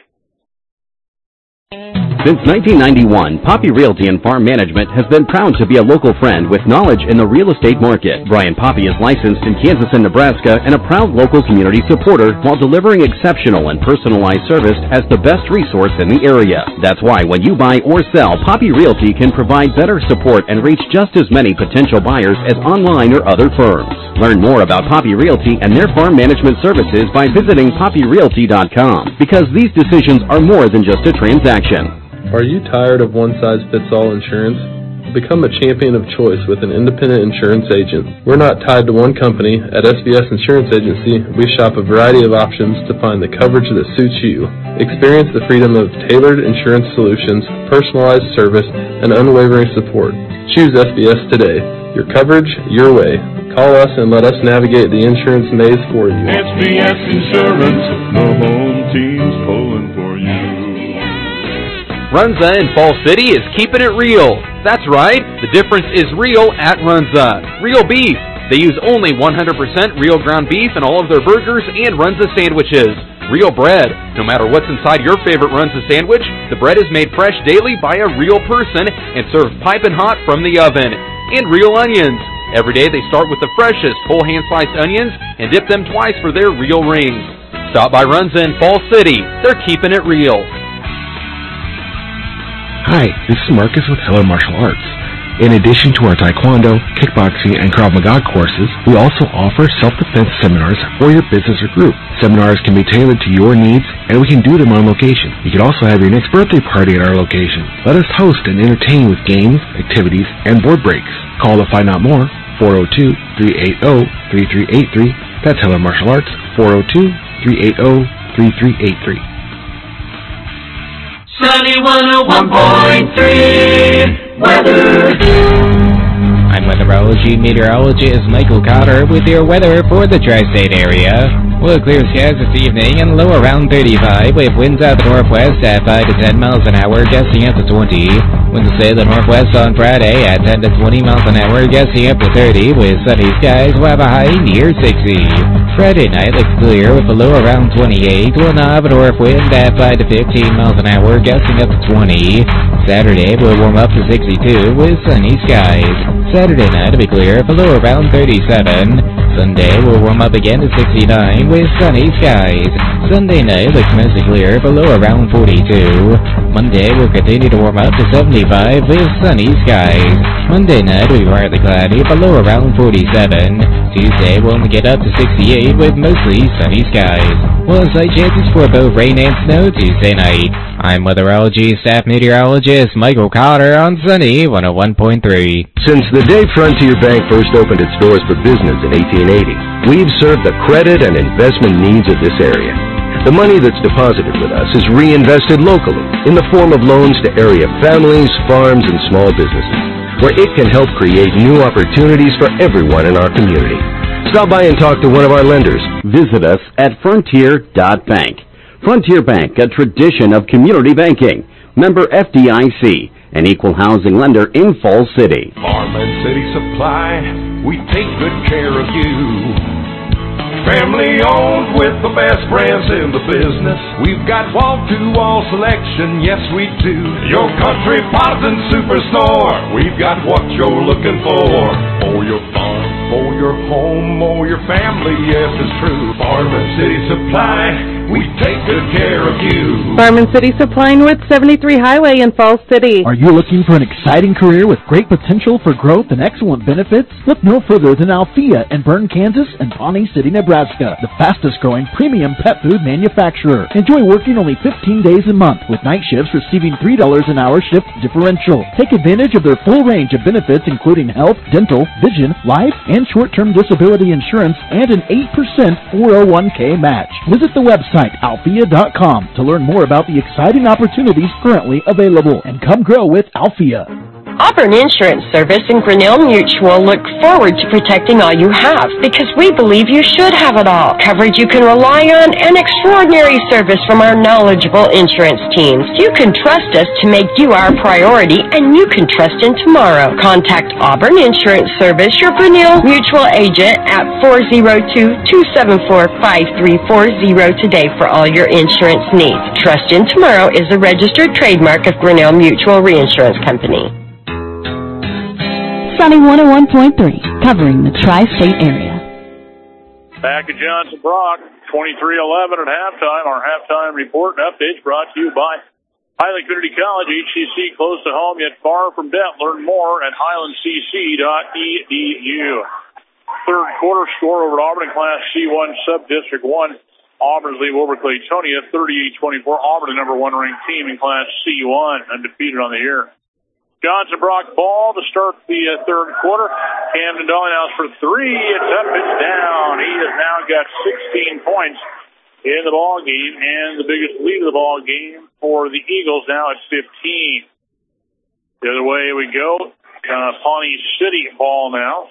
S1: Since nineteen ninety-one, Poppy Realty and Farm Management has been proud to be a local friend with knowledge in the real estate market. Brian Poppy is licensed in Kansas and Nebraska and a proud local community supporter while delivering exceptional and personalized service as the best resource in the area. That's why when you buy or sell, Poppy Realty can provide better support and reach just as many potential buyers as online or other firms. Learn more about Poppy Realty and their farm management services by visiting poppy realty dot com, because these decisions are more than just a transaction.
S18: Are you tired of one-size-fits-all insurance? Become a champion of choice with an independent insurance agent. We're not tied to one company. At S B S Insurance Agency, we shop a variety of options to find the coverage that suits you. Experience the freedom of tailored insurance solutions, personalized service, and unwavering support. Choose S B S today. Your coverage, your way. Call us and let us navigate the insurance maze for you.
S19: S B S Insurance, the home team's pulling for you.
S8: Runza in Fall City is keeping it real. That's right, the difference is real at Runza. Real beef. They use only one hundred percent real ground beef in all of their burgers and Runza sandwiches. Real bread. No matter what's inside your favorite Runza sandwich, the bread is made fresh daily by a real person and served piping hot from the oven. And real onions. Every day they start with the freshest whole hand-sliced onions and dip them twice for their real rings. Stop by Runza in Fall City. They're keeping it real.
S19: Hi, this is Marcus with Heller Martial Arts. In addition to our Taekwondo, kickboxing, and Krav Maga courses, we also offer self-defense seminars for your business or group. Seminars can be tailored to your needs, and we can do them on location. You can also have your next birthday party at our location. Let us host and entertain with games, activities, and board breaks. Call to find out more, four oh two, three eight oh, three three eight three. That's Heller Martial Arts, four oh two, three eight oh, three three eight three.
S20: Sunny one oh one point three Weather.
S21: I'm weatherology meteorologist Michael Cotter with your weather for the tri-state area. Well, clear skies this evening and low around thirty-five with winds out the northwest at five to ten miles an hour, gusting up to twenty. Winds will stay the northwest on Friday at ten to twenty miles an hour, gusting up to thirty with sunny skies. We'll have a high near sixty. Friday night looks clear with a low around twenty-eight. We'll now have a north wind at five to fifteen miles an hour, gusting up to twenty. Saturday will warm up to sixty-two with sunny skies. Saturday night will be clear with a low around thirty-seven. Sunday will warm up again to sixty-nine with sunny skies. Sunday night looks mostly clear with a low around forty-two. Monday will continue to warm up to seventy-five with sunny skies. Monday night will be partly cloudy with a low around forty-seven. Tuesday will only get up to sixty-eight with mostly sunny skies. Well, slight chances for both rain and snow Tuesday night. I'm weatherology staff meteorologist Michael Cotter on Sunny one oh one point three.
S12: Since the day Frontier Bank first opened its doors for business in eighteen eighty, we've served the credit and investment needs of this area. The money that's deposited with us is reinvested locally in the form of loans to area families, farms, and small businesses, where it can help create new opportunities for everyone in our community. Stop by and talk to one of our lenders.
S1: Visit us at frontier dot bank. Frontier Bank, a tradition of community banking. Member F D I C, an equal housing lender in Falls City.
S22: Farm and City Supply, we take good care of you. Family owned with the best brands in the business. We've got wall-to-wall selection, yes we do. Your Country Potin Superstore, we've got what you're looking for. For your farm, for your home, or your family, yes it's true. Farm and City Supply, we take good care of you.
S23: Farm and City Supply North seventy-three Highway in Falls City.
S9: Are you looking for an exciting career with great potential for growth and excellent benefits? Look no further than Althea in Bern, Kansas and Pawnee City, Nebraska, the fastest growing premium pet food manufacturer. Enjoy working only fifteen days a month with night shifts receiving three dollars an hour shift differential. Take advantage of their full range of benefits including health, dental, vision, life, and short-term disability insurance and an eight percent four oh one k match. Visit the website althea dot com to learn more about the exciting opportunities currently available and come grow with Althea.
S24: Auburn Insurance Service and Grinnell Mutual look forward to protecting all you have because we believe you should have it all. Coverage you can rely on and extraordinary service from our knowledgeable insurance teams. You can trust us to make you our priority and you can trust in tomorrow. Contact Auburn Insurance Service, your Grinnell Mutual agent at four oh two, two seven four, five three four oh today for all your insurance needs. Trust in Tomorrow is a registered trademark of Grinnell Mutual Reinsurance Company.
S7: Sunny one oh one point three, covering the tri-state area.
S2: Back at Johnson Brock, twenty-three eleven at halftime. Our halftime report and updates brought to you by Highland Community College, H C C, close to home yet far from debt. Learn more at highland c c dot e d u. Third quarter score over at Auburn in Class C one, Sub-District one. Auburn's lead over Claytonia, thirty-eight twenty-four. Auburn, the number one ranked team in Class C one, undefeated on the year. Johnson Brock ball to start the uh, third quarter. Camden Dallinghouse for three. It's up, it's down. He has now got sixteen points in the ball game, and the biggest lead of the ball game for the Eagles now at fifteen. The other way we go. Uh, Pawnee City ball now.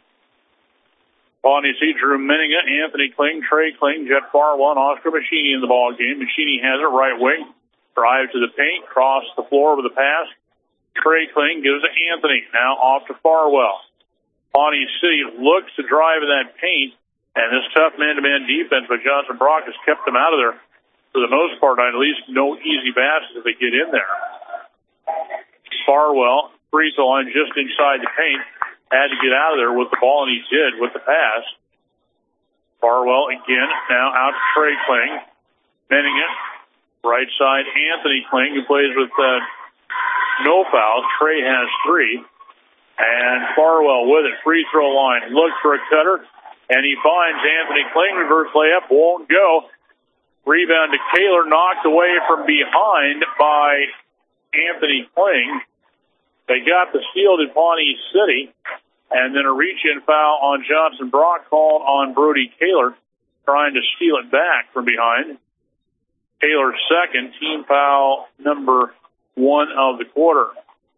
S2: Pawnee City, Drew Menninga, Anthony Kling, Trey Kling, Jet Farwell, Oscar Machini in the ball game. Machini has it right wing. Drive to the paint, cross the floor with a pass. Trey Kling gives to Anthony. Now off to Farwell. Pawnee City looks to drive in that paint, and this tough man-to-man defense by Johnson Brock has kept them out of there for the most part. At least no easy baskets if they get in there. Farwell, free throw line just inside the paint, had to get out of there with the ball, and he did with the pass. Farwell again, now out to Trey Kling. Mending it. Right side, Anthony Kling, who plays with uh, no fouls. Trey has three. And Farwell with it. Free throw line. Looks for a cutter. And he finds Anthony Kling. Reverse layup. Won't go. Rebound to Kaler. Knocked away from behind by Anthony Kling. They got the steal to Pawnee City. And then a reach-in foul on Johnson Brock called on Brody Kaler, trying to steal it back from behind. Kaler's second, team foul number one of the quarter.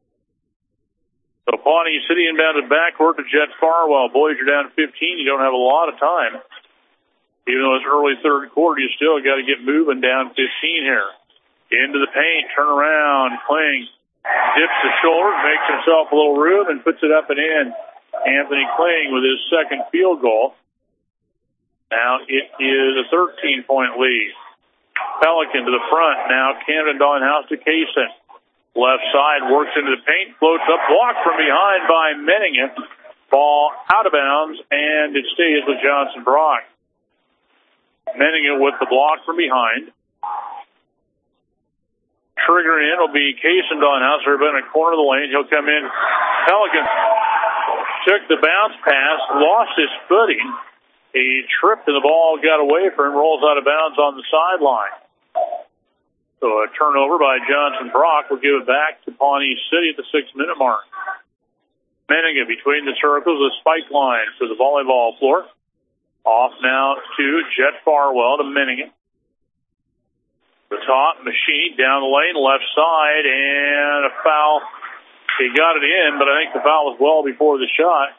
S2: So Pawnee City inbounded backcourt to Jet Farwell. Boys are down fifteen. You don't have a lot of time. Even though it's early third quarter, you still got to get moving down fifteen here. Into the paint, turn around, Kling dips the shoulder, makes himself a little room, and puts it up and in. Anthony Kling with his second field goal. Now it is a thirteen-point lead. Pelican to the front. Now Camden Dahlhouse to Kaysen. Left side works into the paint, floats up, blocked from behind by Menningen. Ball out of bounds, and it stays with Johnson Brock. Menningen with the block from behind. Trigger in will be Kaysen Dahlhouse. They're in the corner of the lane. He'll come in. Pelican took the bounce pass, lost his footing. He tripped and the ball got away from him, rolls out of bounds on the sideline. So a turnover by Johnson Brock will give it back to Pawnee City at the six-minute mark. Menningen between the circles, the spike line for the volleyball floor. Off now to Jet Farwell to Menningen. The top, machine down the lane, left side, and a foul. He got it in, but I think the foul was well before the shot.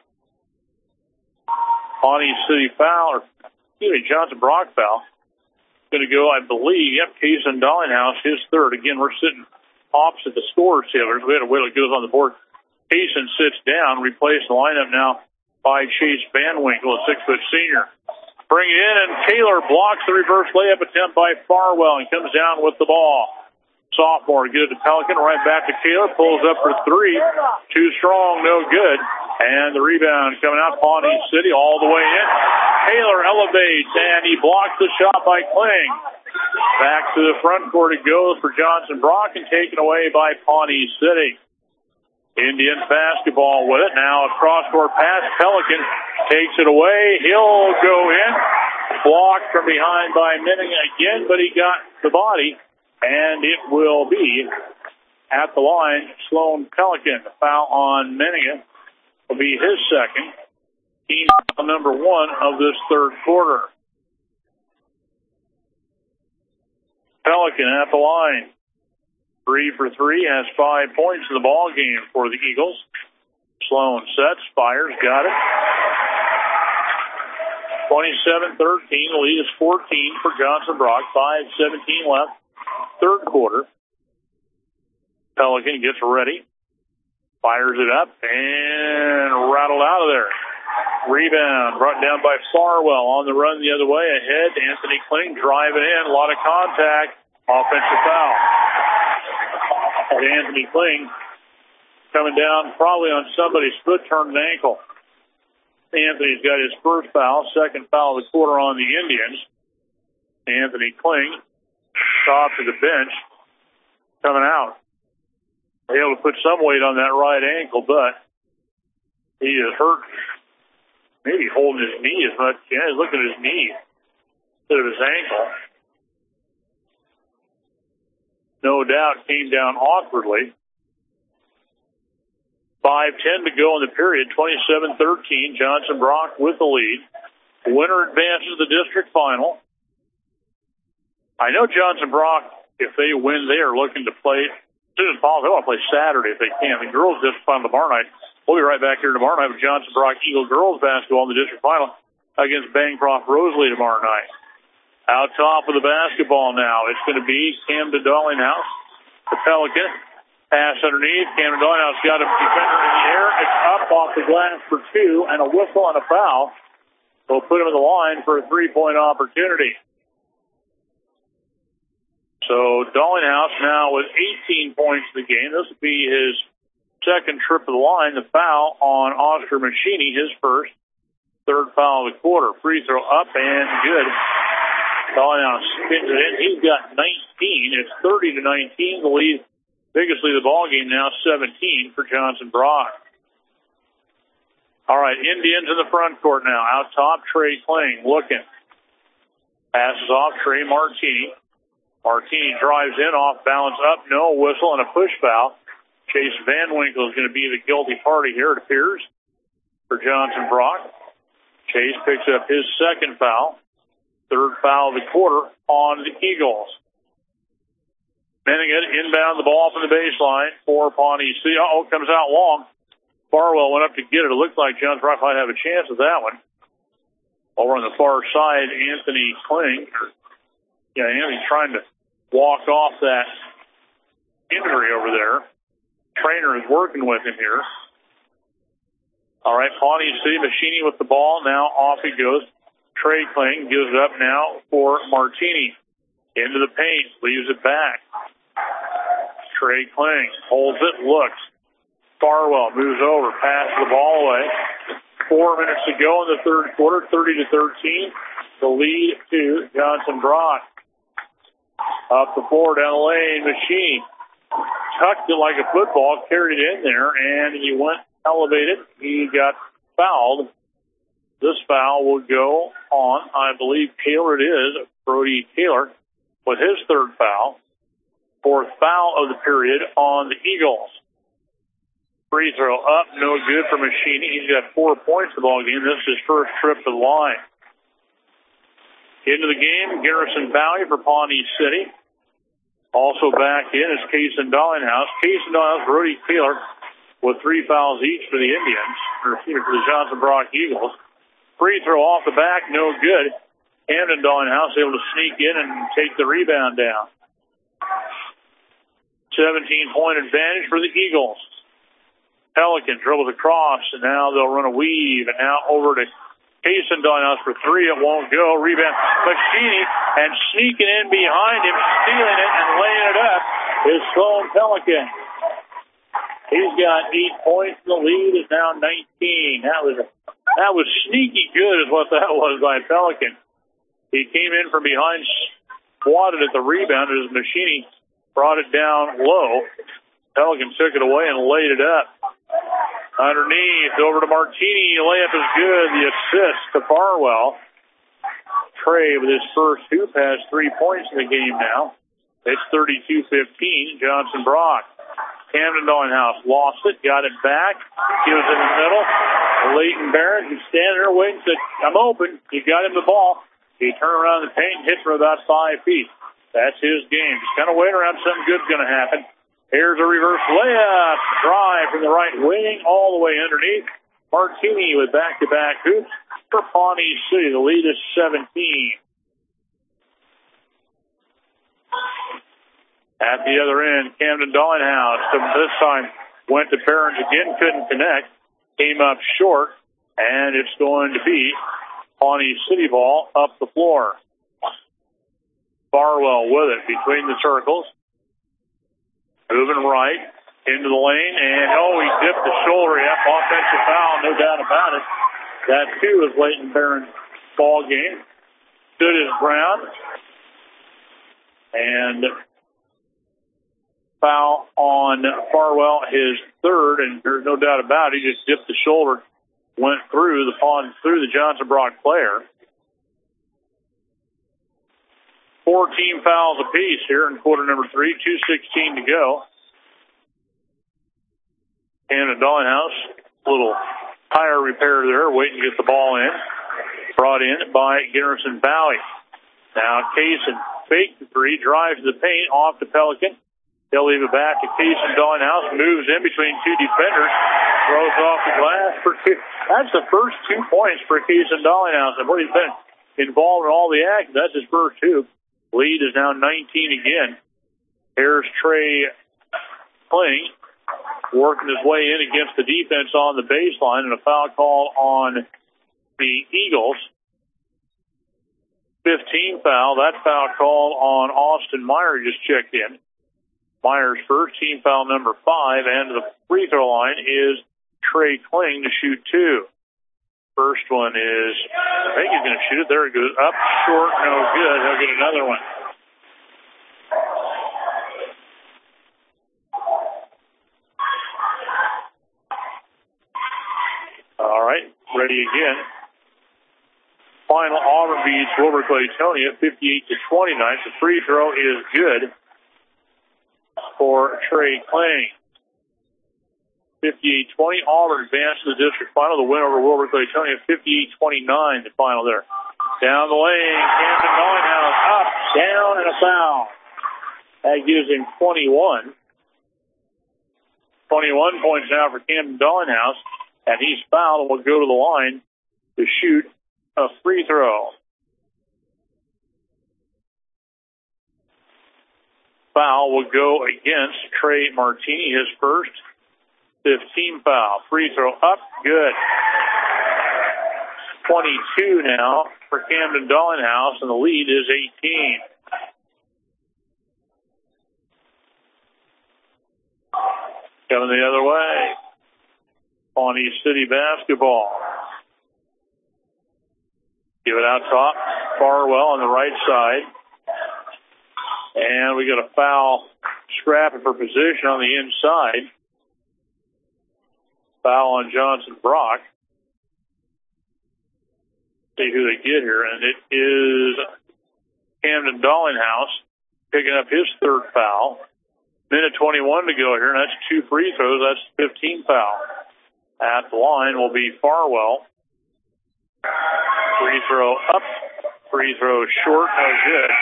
S2: Pawnee City foul, or excuse me, Johnson Brock foul. Going to go, I believe, yep, Kaysen Dahlhouse, his third. Again, we're sitting opposite the score tailors. We had a wait till it goes on the board. Kaysen sits down, replaced the lineup now by Chase Van Winkle, a six-foot senior. Bring it in, and Taylor blocks the reverse layup attempt by Farwell and comes down with the ball. Sophomore, get it to Pelican, right back to Taylor, pulls up for three. Too strong, no good. And the rebound coming out, Pawnee City all the way in. Taylor elevates, and he blocks the shot by Kling. Back to the front court it goes for Johnson Brock and taken away by Pawnee City. Indians basketball with it. Now a cross-court pass. Pelican takes it away. He'll go in. Blocked from behind by Menningen again, but he got the body. And it will be at the line. Sloan Pelican. The foul on Menningen will be his second. Team foul number one of this third quarter. Pelican at the line. Three for three, has five points in the ball game for the Eagles. Sloan sets, fires, got it. twenty-seven thirteen, the lead is fourteen for Johnson Brock. five seventeen left, third quarter. Pelican gets ready, fires it up, and rattled out of there. Rebound brought down by Farwell on the run the other way. Ahead, Anthony Kling driving in, a lot of contact, offensive foul. And Anthony Kling coming down probably on somebody's foot, turned an ankle. Anthony's got his first foul, second foul of the quarter on the Indians. Anthony Kling, top to the bench, coming out. Able to put some weight on that right ankle, but he is hurt. Maybe holding his knee as much. Yeah, he's looking at his knee instead of his ankle. No doubt came down awkwardly. five ten to go in the period. twenty-seven thirteen. Johnson Brock with the lead. Winner advances to the district final. I know Johnson Brock, if they win, they are looking to play as soon as possible. They want to play Saturday if they can. The girls district final tomorrow night. We'll be right back here tomorrow night with Johnson Brock Eagle girls basketball in the district final against Bancroft Rosalie tomorrow night. Out top of the basketball now. It's going to be Camden Dallinghouse, the Pelican. Pass underneath. Camden Dallinghouse got a defender in the air. It's up off the glass for two, and a whistle and a foul. They'll put him in the line for a three-point opportunity. So Dallinghouse now with eighteen points in the game. This will be his second trip of the line. The foul on Oscar Machini, his first. Third foul of the quarter. Free throw up and good. Dallinghouse spins it in. He's got nineteen. It's thirty to nineteen. The lead, biggest lead of the ball game now, seventeen for Johnson Brock. All right, Indians in the front court now. Out top, Trey Kling looking. Passes off Trey Martini. Martini drives in, off balance, up, no whistle, and a push foul. Chase Van Winkle is going to be the guilty party here, it appears, for Johnson Brock. Chase picks up his second foul. Third foul of the quarter on the Eagles. Menningen inbound the ball from the baseline for Pawnee City. Uh-oh, comes out long. Farwell went up to get it. It looked like Johnson Brock might have a chance with that one. Over on the far side, Anthony Kling. Yeah, Anthony's trying to walk off that injury over there. Trainer is working with him here. All right, Pawnee City, Machini with the ball. Now off he goes. Trey Kling gives it up now for Martini. Into the paint, leaves it back. Trey Kling holds it, looks. Farwell moves over, passes the ball away. Four minutes to go in the third quarter, thirty to thirteen. The lead to Johnson Brock. Up the floor, down the lane, Machine tucked it like a football, carried it in there, and he went elevated. He got fouled. This foul will go on, I believe Taylor it is, Brody Taylor, with his third foul. Fourth foul of the period on the Eagles. Free throw up, no good for Machine. He's got four points in the ball game. This is his first trip to the line. Into the game, Garrison Valley for Pawnee City. Also back in is Case and Dallinghouse. Case and Dallinghouse, Brody Taylor with three fouls each for the Indians, or for the Johnson Brock Eagles. Free throw off the back, no good. Camden Dallinghouse able to sneak in and take the rebound down. seventeen-point advantage for the Eagles. Pelican dribbles across, and now they'll run a weave, and now over to Case and Dallinghouse for three. It won't go. Rebound. Machini, and sneaking in behind him, stealing it and laying it up is Sloan Pelican. He's got eight points. The lead is now nineteen. That was that was sneaky good is what that was by Pelican. He came in from behind, swatted at the rebound as Machini brought it down low. Pelican took it away and laid it up. Underneath, over to Martini. Layup is good. The assist to Farwell. Trey with his first hoop has three points in the game now. It's thirty-two fifteen. Johnson Brock. Camden Dallinghouse lost it, got it back. He was in the middle. Leighton Barrett, he's standing there waiting, said, I'm open. He got him the ball. He turned around the paint and hit from about five feet. That's his game. Just kind of waiting around, something good's going to happen. Here's a reverse layup. Drive from the right wing all the way underneath. Martini with back-to-back hoops for Pawnee City. The lead is seventeen. At the other end, Camden Dallinghouse, this time went to Perrins again, couldn't connect, came up short, and it's going to be Pawnee City ball up the floor. Farwell with it between the circles. Moving right into the lane, and oh, he dipped the shoulder up. Offensive foul, no doubt about it. That, too, is Leighton Barron's ball game. Stood his ground. And foul on Farwell, his third, and there's no doubt about it. He just dipped the shoulder, went through the pawn, through the Johnson Brock player. Four team fouls apiece here in quarter number three, two sixteen to go. And a Dallinghouse, little tire repair there, waiting to get the ball in. Brought in by Garrison Valley. Now Kaysen faked the three, drives the paint off to Pelican. He'll leave it back to Kaysen Dallinghouse, moves in between two defenders, throws off the glass for two. That's the first two points for Kaysen Dallinghouse. And boy, he's been involved in all the action. That's his first two. Lead is now nineteen again. Here's Trey Kling working his way in against the defense on the baseline, and a foul call on the Eagles. fifteen foul. That foul call on Austin Meyer just checked in. Meyer's first, team foul number five, and the free throw line is Trey Kling to shoot two. First one is, I think he's going to shoot it. There it goes. Up, short, no good. He'll get another one. All right, ready again. Final Auburn beats Wilbur Claytonia fifty-eight to twenty-nine. The free throw is good for Trey Kling. fifty-eight twenty. Auburn advanced to the district final. The win over Wilbur Claytonia, fifty-eight twenty-nine, the final there. Down the lane, Camden Dollinghouse up, down, and a foul. That gives him twenty-one. twenty-one points now for Camden Dollinghouse, and he's fouled and will go to the line to shoot a free throw. Foul will go against Trey Martini, his first. fifteen foul. Free throw up. Good. twenty-two now for Camden Dollinghouse, and the lead is eighteen. Coming the other way. Pawnee City basketball. Give it out top. Farwell on the right side. And we got a foul scrapping for position on the inside. Foul on Johnson Brock. See who they get here, and it is Camden Dollinghouse picking up his third foul. Minute twenty-one to go here, and that's two free throws. That's fifteen foul. At the line will be Farwell. Free throw up. Free throw short. No good.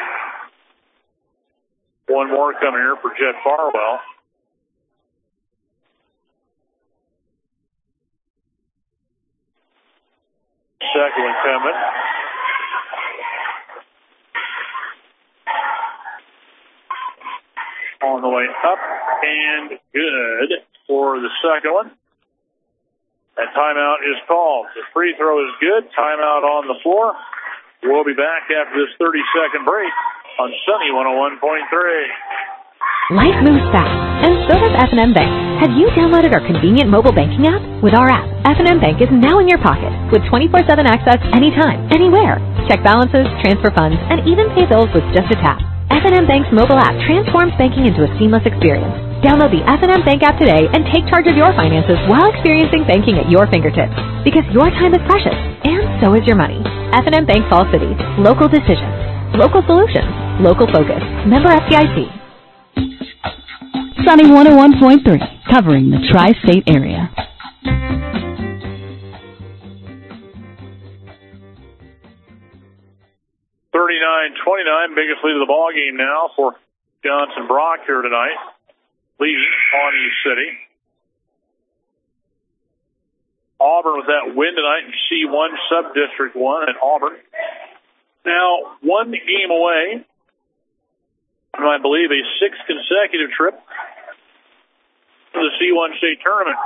S2: One more coming here for Jet Farwell. Second one coming. On the way up and good for the second one. That timeout is called. The free throw is good. Timeout on the floor. We'll be back after this thirty-second break on Sunny one oh one point three.
S4: Life moves fast, and so does F and M Bank. Have you downloaded our convenient mobile banking app? With our app, F and M Bank is now in your pocket with twenty-four seven access anytime, anywhere. Check balances, transfer funds, and even pay bills with just a tap. F and M Bank's mobile app transforms banking into a seamless experience. Download the F and M Bank app today and take charge of your finances while experiencing banking at your fingertips. Because your time is precious, and so is your money. F and M Bank Falls City. Local decisions. Local solutions. Local focus. Member F D I C.
S7: Sunny one oh one point three, covering the tri-state area.
S2: thirty-nine twenty-nine, biggest lead of the ball game now for Johnson Brock here tonight, leading Pawnee City. Auburn with that win tonight in C one, Sub-District one at Auburn. Now, one game away from, I believe, a sixth consecutive trip to the C one state tournament.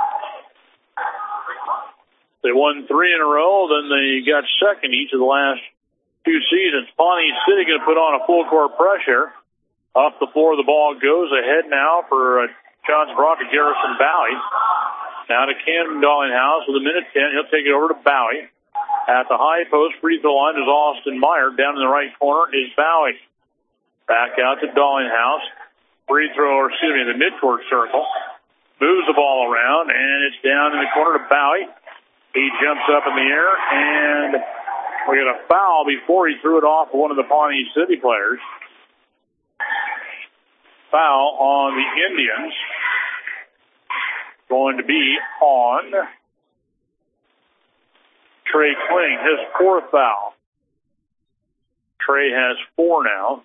S2: They won three in a row, then they got second each of the last two seasons. Pawnee City going to put on a full court pressure. Off the floor, the ball goes ahead now for uh, Johnson Brock to Garrison Bowie. Now to Camden Dollinghouse with a minute ten. He'll take it over to Bowie. At the high post, free throw line is Austin Meyer. Down in the right corner is Bowie. Back out to Dollinghouse. Free throw, or excuse me, the midcourt circle. Moves the ball around, and it's down in the corner to Bowie. He jumps up in the air, and we got a foul before he threw it off one of the Pawnee City players. Foul on the Indians. Going to be on Trey Kling, his fourth foul. Trey has four now.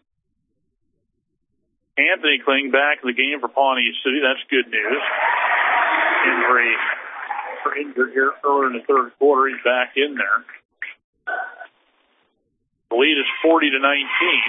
S2: Anthony Kling back in the game for Pawnee City. That's good news. Injury for injured here earlier in the third quarter. He's back in there. The lead is forty to nineteen.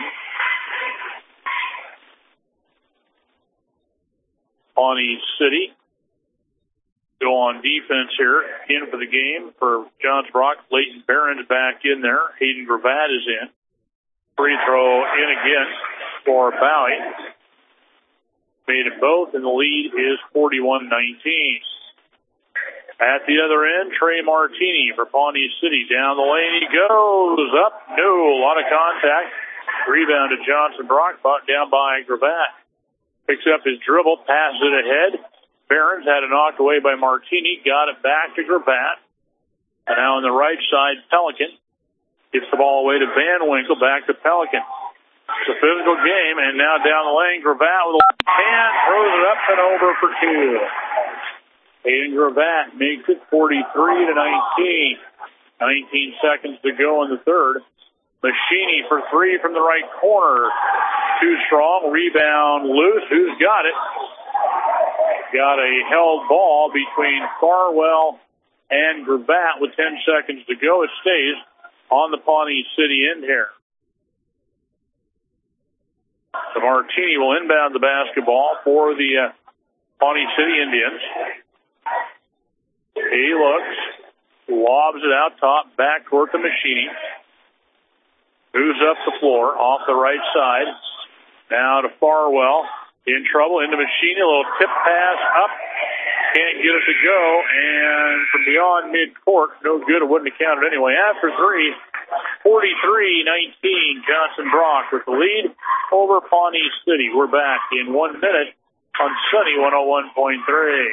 S2: Pawnee City go on defense here. In for the game for Johns Brock. Leighton Barron's back in there. Hayden Gravatt is in. Free throw in again for Bowie. Made it both, and the lead is forty-one nineteen. At the other end, Trey Martini for Pawnee City. Down the lane he goes. Up. No. A lot of contact. Rebound to Johnson Brock. Brought down by Gravatt. Picks up his dribble. Passes it ahead. Barons had it knocked away by Martini. Got it back to Gravatt. And now on the right side, Pelican gets the ball away to Van Winkle. Back to Pelican. It's a physical game. And now down the lane, Gravatt with a left hand. Throws it up and over for two. Hayden Gravatt makes it forty-three to nineteen. nineteen seconds to go in the third. Machini for three from the right corner. Too strong. Rebound loose. Who's got it? Got a held ball between Farwell and Gravatt with ten seconds to go. It stays on the Pawnee City end here. The Martini will inbound the basketball for the uh, Pawnee City Indians. He looks, lobs it out top, back toward the Machini. Moves up the floor, off the right side. Now to Farwell. In trouble, into Machini. A little tip pass up. Can't get it to go. And from beyond midcourt, no good. It wouldn't have counted anyway. After three, forty-three nineteen. Johnson Brock with the lead over Pawnee City. We're back in one minute on Sunny one oh one point three.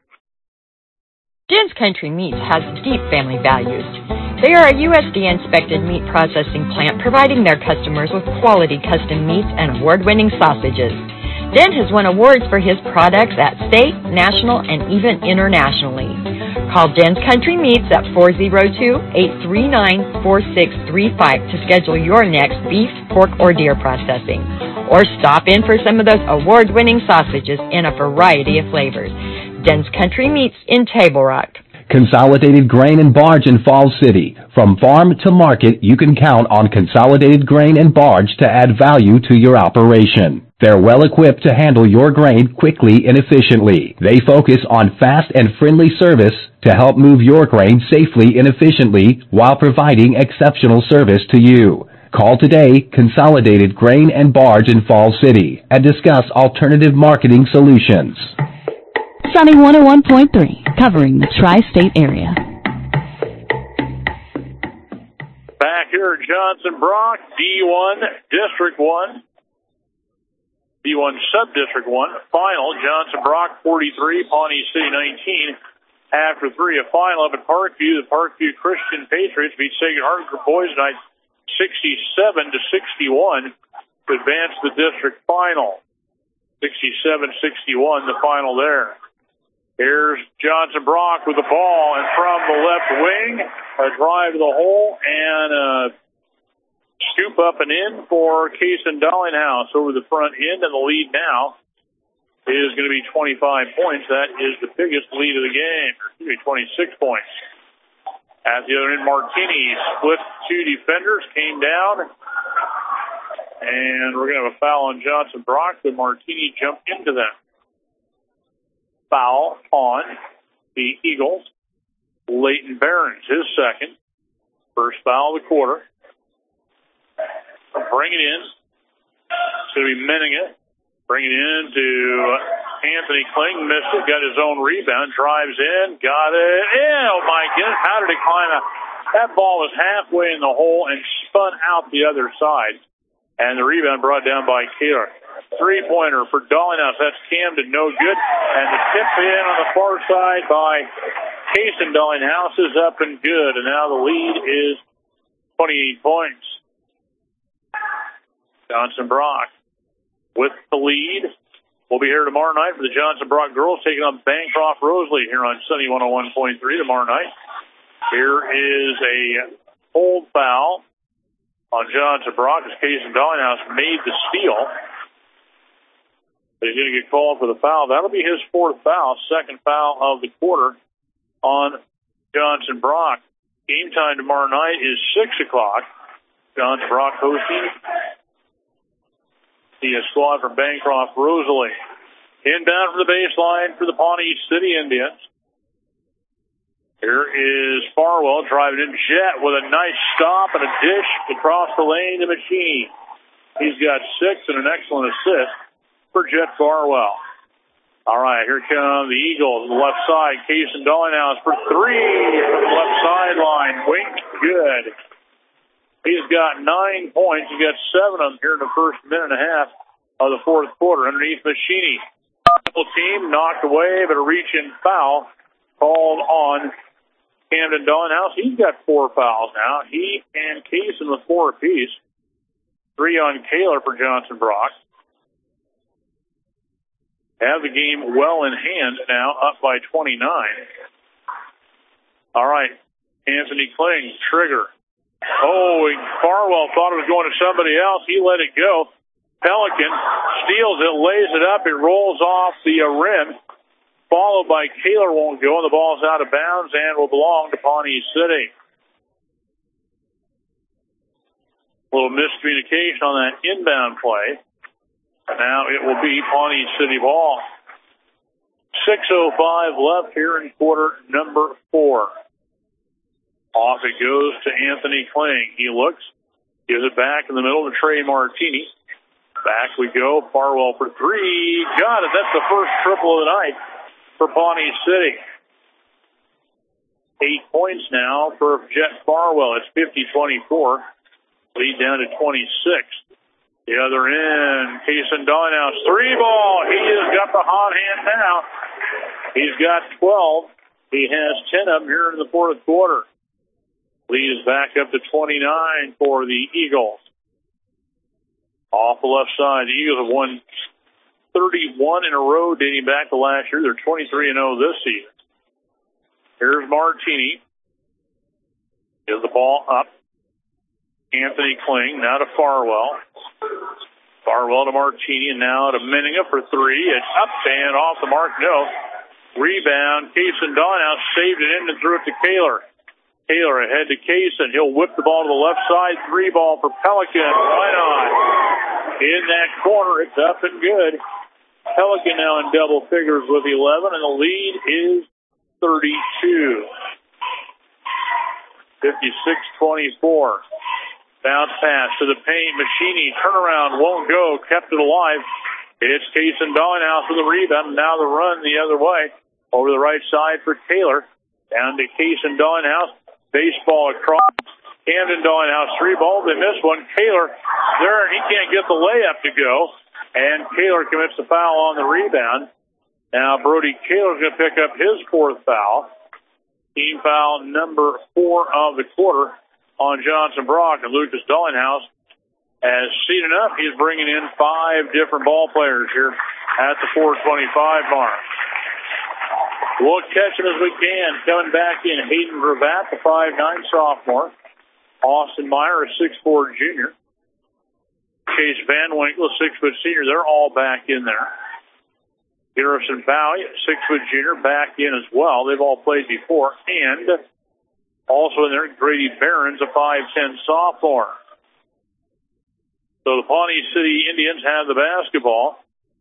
S3: Jen's Country Meats has deep family values. They are a U S D A-inspected meat processing plant providing their customers with quality custom meats and award-winning sausages. Dent has won awards for his products at state, national, and even internationally. Call Jen's Country Meats at four oh two, eight three nine, four six three five to schedule your next beef, pork, or deer processing. Or stop in for some of those award-winning sausages in a variety of flavors. Jen's Country Meats in Table Rock.
S5: Consolidated Grain and Barge in Falls City. From farm to market, you can count on Consolidated Grain and Barge to add value to your operation. They're well equipped to handle your grain quickly and efficiently. They focus on fast and friendly service to help move your grain safely and efficiently while providing exceptional service to you. Call today, Consolidated Grain and Barge in Falls City, and discuss alternative marketing solutions.
S7: Sunny one oh one point three, covering the tri-state area.
S2: Back here at Johnson Brock, D one, District one. D one Sub-District one, final, Johnson Brock forty-three, Pawnee City nineteen. After three, a final up at Parkview. The Parkview Christian Patriots beat Sacred Heart Group Boys tonight sixty-seven to sixty-one to advance the district final. sixty-seven sixty-one, the final there. Here's Johnson Brock with the ball, and from the left wing, a drive to the hole, and a scoop up and in for Kason Dollinghouse over the front end, and the lead now is going to be twenty-five points. That is the biggest lead of the game, or excuse me, twenty-six points. At the other end, Martini split two defenders, came down, and we're going to have a foul on Johnson Brock, but Martini jumped into them. Foul on the Eagles. Leighton Barons, his second. First foul of the quarter. Bring it in. It's going to be Menninga. Bring it in to Anthony Kling. Missed it. Got his own rebound. Drives in. Got it. Yeah, oh, my goodness. How did it climb out? That ball was halfway in the hole and spun out the other side. And the rebound brought down by Kaler. Three-pointer for Dollinghouse. That's Camden. No good. And the tip in on the far side by Kason Dollinghouse is up and good. And now the lead is twenty-eight points. Johnson Brock with the lead. We'll be here tomorrow night for the Johnson Brock girls taking on Bancroft Rosalie here on Sunny one oh one point three tomorrow night. Here is a hold foul on Johnson Brock as Kason Dollinghouse made the steal. But he's going to get called for the foul. That'll be his fourth foul, second foul of the quarter on Johnson Brock. Game time tomorrow night is six o'clock. Johnson Brock hosting the squad from Bancroft Rosalie. Inbound from the baseline for the Pawnee City Indians. Here is Farwell driving in. Jet with a nice stop and a dish across the lane to Machine. He's got six and an excellent assist for Jet Farwell. All right, here come the Eagles on the left side. Cason Dollinghouse for three from the left sideline. Wink, good. He's got nine points. He's got seven of them here in the first minute and a half of the fourth quarter. Underneath Machine. Double team knocked away, but a reach-in foul called on Camden Dollinghouse. He's got four fouls now. He and Cason with four apiece. Three on Kaler for Johnson Brock. Have the game well in hand now, up by twenty-nine. All right, Anthony Kling, trigger. Oh, Farwell thought it was going to somebody else. He let it go. Pelican steals it, lays it up. It rolls off the uh, rim. Followed by Kaler won't go, and the ball's out of bounds and will belong to Pawnee City. A little miscommunication on that inbound play. Now it will be Pawnee City ball. six oh five left here in quarter number four. Off it goes to Anthony Kling. He looks, gives it back in the middle to Trey Martini. Back we go. Farwell for three. Got it. That's the first triple of the night for Pawnee City. Eight points now for Jet Farwell. It's fifty twenty-four. Lead down to twenty-six. The other end, Cason Dollinghouse, three ball. He has got the hot hand now. He's got twelve. He has ten of them here in the fourth quarter. Lead is back up to twenty-nine for the Eagles. Off the left side, the Eagles have won thirty-one in a row dating back to last year. They're twenty-three and oh this season. Here's Martini. Gives the ball up. Anthony Kling, now to Farwell. Farwell to Martini, and now to Menninga for three. It's up and off the mark, no. Rebound, Cason Dollinghouse saved it in and threw it to Kaler. Kaler ahead to Cason. He'll whip the ball to the left side. Three ball for Pelican. Why not? In that corner, it's up and good. Pelican now in double figures with eleven, and the lead is thirty-two. fifty-six twenty-four. Bounce pass to the paint. Machini, turnaround, won't go. Kept it alive. It's Cason Dollinghouse with the rebound. Now the run the other way. Over the right side for Kaler. Down to Cason Dollinghouse. Baseball across. Camden Dollinghouse, three balls. They missed one. Kaler there, and he can't get the layup to go. And Kaler commits the foul on the rebound. Now Brody Kaler's going to pick up his fourth foul. Team foul number four of the quarter on Johnson Brock, and Lucas Dollinghouse has seen enough. He's bringing in five different ball players here at the four twenty-five mark. We'll catch him as we can. Coming back in, Hayden Gravatt, the five nine sophomore. Austin Meyer, a six four junior. Chase Van Winkle, a six foot senior. They're all back in there. Garrison Bowie, a six foot junior, back in as well. They've all played before. And also in there, Grady Barron's, a five ten sophomore. So the Pawnee City Indians have the basketball.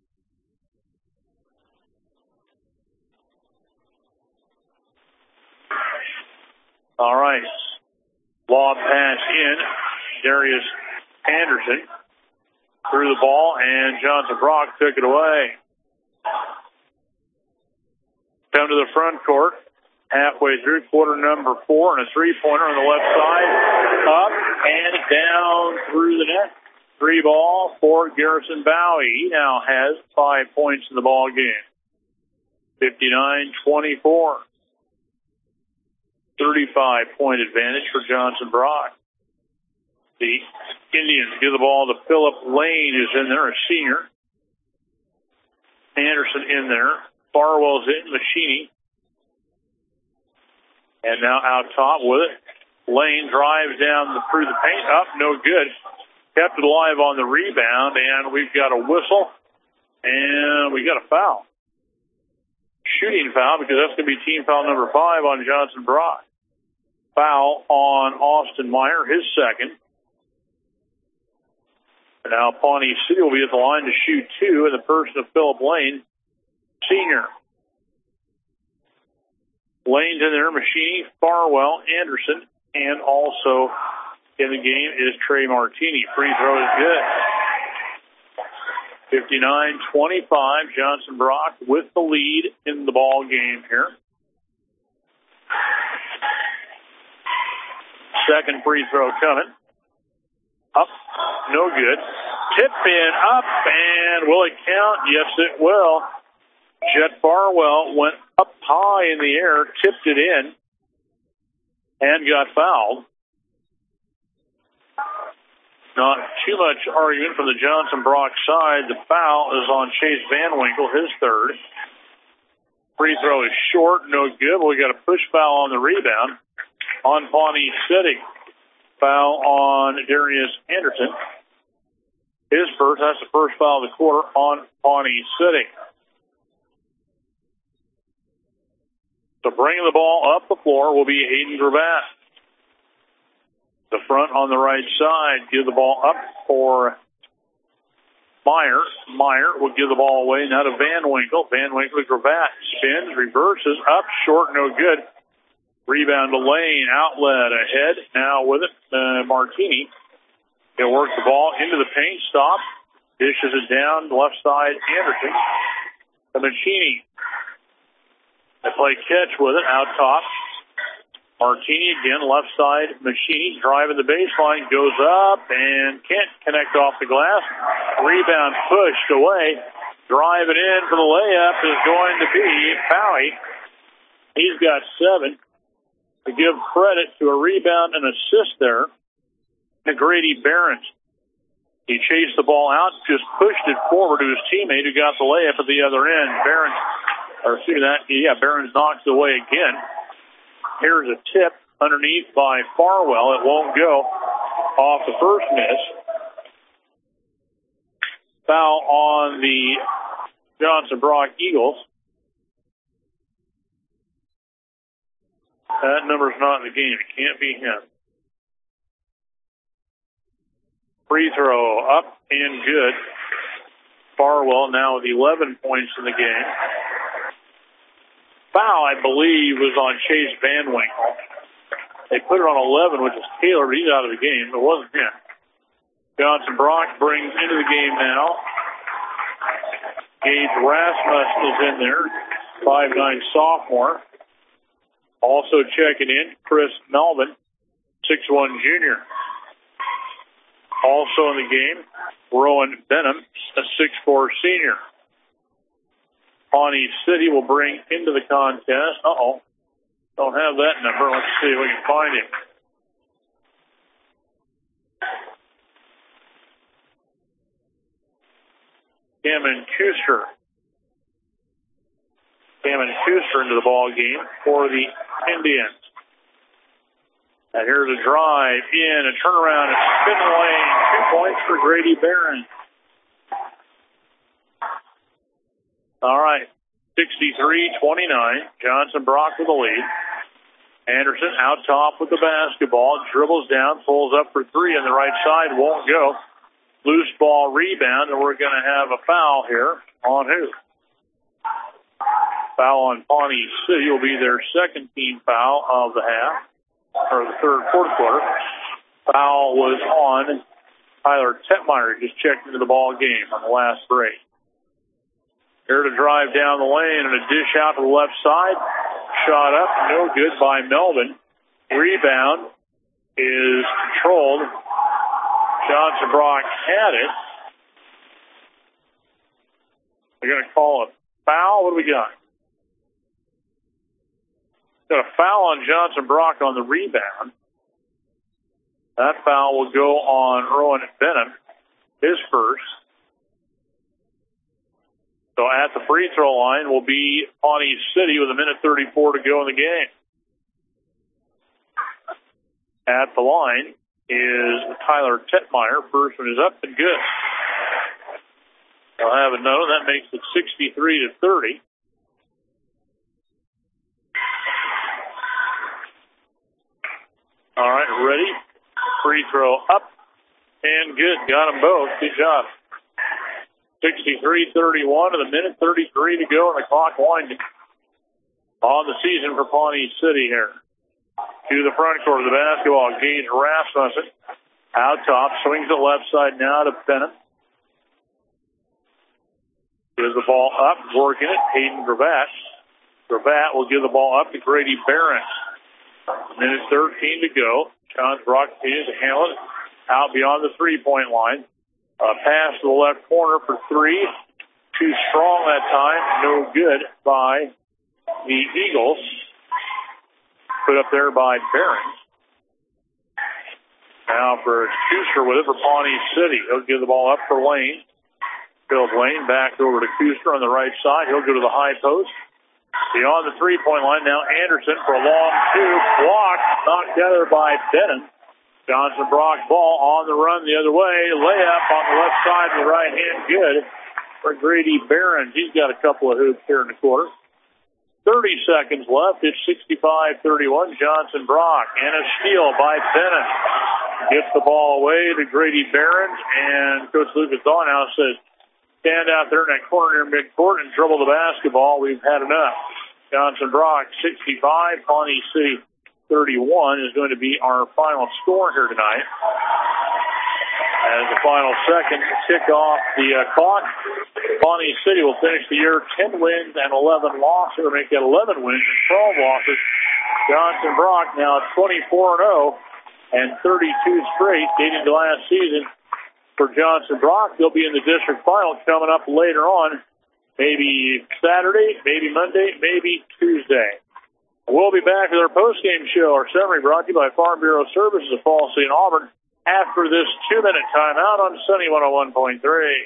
S2: All right. Lob pass in. Darius Anderson threw the ball, and Johnson Brock took it away. Come to the front court. Halfway through quarter number four, and a three-pointer on the left side. Up and down through the net. Three ball for Garrison Bowie. He now has five points in the ball game. fifty-nine twenty-four. thirty-five point advantage for Johnson Brock. The Indians give the ball to Philip Lane, who's in there, a senior. Anderson in there. Farwell's in. Machini. And now out top with it. Lane drives down the, through the paint. Up, no good. Kept it alive on the rebound, and we've got a whistle, and we got a foul. Shooting foul, because that's going to be team foul number five on Johnson Brock. Foul on Austin Meyer, his second. And now Pawnee City will be at the line to shoot two in the person of Philip Lane, senior. Lane's in there, Machine, Farwell, Anderson, and also in the game is Trey Martini. Free throw is good. fifty-nine twenty-five, Johnson Brock with the lead in the ball game here. Second free throw coming. Up, no good. Tip in, up, and will it count? Yes, it will. Jet Farwell went up high in the air, tipped it in, and got fouled. Not too much argument from the Johnson Brock side. The foul is on Chase Van Winkle, his third. Free throw is short, no good. But we got a push foul on the rebound on Pawnee City. Foul on Darius Anderson. His first, that's the first foul of the quarter on Pawnee City. So bringing the ball up the floor will be Hayden Gravatt. The front on the right side, give the ball up for Meyer. Meyer will give the ball away now to Van Winkle. Van Winkle to Gravatt. Spins, reverses, up, short, no good. Rebound to Lane, outlet ahead. Now with it, uh, Martini. He'll work the ball into the paint, stop. Dishes it down, left side, Anderson. The Machini. They play catch with it, out top. Martini again, left side, Machini driving the baseline, goes up and can't connect off the glass. Rebound pushed away. Driving in for the layup is going to be Powie. He's got seven. To give credit to a rebound and assist there to Grady Behrens. He chased the ball out, just pushed it forward to his teammate who got the layup at the other end. Behrens, or see that, yeah, Behrens knocks it away again. Here's a tip underneath by Farwell. It won't go off the first miss. Foul on the Johnson Brock Eagles. That number's not in the game. It can't be him. Free throw up and good. Farwell now with eleven points in the game. Foul, I believe, was on Chase Van Winkle. They put it on eleven, which is Taylor, but he's out of the game. It wasn't him. Johnson Brock brings into the game now. Gage Rasmussen is in there, five nine sophomore. Also checking in, Chris Melvin, six one junior. Also in the game, Rowan Benham, a six four senior. Pawnee City will bring into the contest. Uh-oh. Don't have that number. Let's see if we can find him. Cameron Kuster. Cameron Kuster into the ball game for the Indians. And here's a drive in, a turnaround, and spin lane. Two points for Grady Behrens. All right, sixty-three twenty-nine. Johnson Brock with the lead. Anderson out top with the basketball. Dribbles down, pulls up for three on the right side. Won't go. Loose ball rebound, and we're going to have a foul here on who? Foul on Pawnee City will be their second team foul of the half, or the third, fourth quarter. Foul was on Tyler Tetmeyer, just checked into the ball game on the last break. Here to drive down the lane and a dish out to the left side. Shot up, no good by Melvin. Rebound is controlled. Johnson Brock had it. They're going to call a foul. What do we got? Got a foul on Johnson Brock on the rebound. That foul will go on Rowan Benham, his first. So at the free throw line will be Pawnee City with a minute thirty-four to go in the game. At the line is Tyler Tetmeyer. First one is up and good. I'll have it known. That makes it sixty-three to thirty. All right, ready? Free throw up and good. Got them both. Good job. sixty-three thirty-one with a minute thirty-three to go, and the clock winding on the season for Pawnee City here. To the front court of the basketball, Gage Rasmussen out top, swings the left side now to Bennett. Gives the ball up, working it. Hayden Gravatt. Gravatt will give the ball up to Grady Barron. Minute thirteen to go. Johns Brock continues to handle it out beyond the three-point line. A pass to the left corner for three. Too strong that time. No good by the Eagles. Put up there by Barron. Now for Kuster with it for Pawnee City. He'll give the ball up for Lane. Philip Lane back over to Kuster on the right side. He'll go to the high post. Beyond the three-point line, now Anderson for a long two. Blocked, knocked together by Bennon. Johnson Brock ball on the run the other way. Layup on the left side of the right hand. Good for Grady Barron. He's got a couple of hoops here in the quarter. thirty seconds left. It's sixty-five thirty-one. Johnson Brock. And a steal by Bennon. Gets the ball away to Grady Barron. And Coach Lucas Dawnhouse says, stand out there in that corner near midcourt and dribble the basketball. We've had enough. Johnson Brock, sixty-five. Pawnee City, thirty-one is going to be our final score here tonight. As the final second tick off the uh, clock, Pawnee City will finish the year ten wins and eleven losses, or make it eleven wins and twelve losses. Johnson Brock now twenty-four and oh and thirty-two straight dating to last season. For Johnson Brock, they'll be in the district final coming up later on, maybe Saturday, maybe Monday, maybe Tuesday. We'll be back with our post-game show. Our summary brought to you by Farm Bureau Services of Falls City and Auburn after this two-minute timeout on Sunny one oh one point three.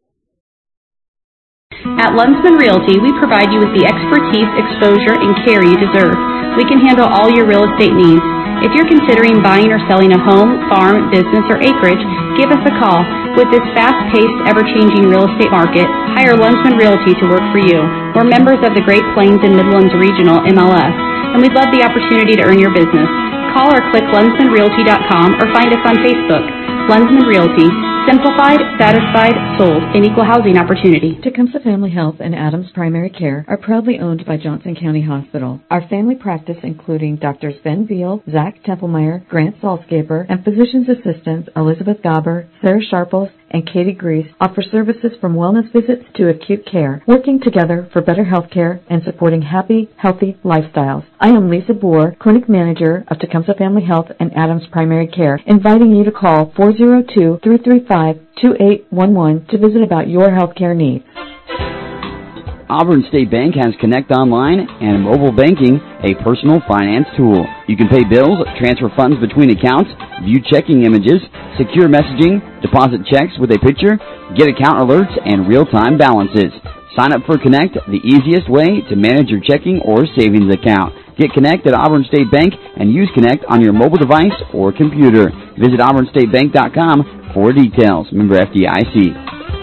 S6: At Lunsman Realty, we provide you with the expertise, exposure, and care you deserve. We can handle all your real estate needs. If you're considering buying or selling a home, farm, business, or acreage, give us a call. With this fast-paced, ever-changing real estate market, hire Lunsman Realty to work for you. We're members of the Great Plains and Midlands Regional M L S, and we'd love the opportunity to earn your business. Call or click lunsman realty dot com or find us on Facebook. Lunsman Realty. Simplified, satisfied, sold, and equal housing opportunity.
S10: Tecumseh Family Health and Adams Primary Care are proudly owned by Johnson County Hospital. Our family practice, including Doctors Ben Veal, Zach Templemeyer, Grant Salscaper, and physician's assistants Elizabeth Gauber, Sarah Sharples, and Katie Grease, offer services from wellness visits to acute care, working together for better health care and supporting happy, healthy lifestyles. I am Lisa Boer, Clinic Manager of Tecumseh Family Health and Adams Primary Care, inviting you to call four oh two, three three five, two eight one one to visit about your health care needs.
S11: Auburn State Bank has Connect Online and mobile banking, a personal finance tool. You can pay bills, transfer funds between accounts, view checking images, secure messaging, deposit checks with a picture, get account alerts, and real-time balances. Sign up for Connect, the easiest way to manage your checking or savings account. Get Connect at Auburn State Bank and use Connect on your mobile device or computer. Visit auburn state bank dot com for details. Member F D I C.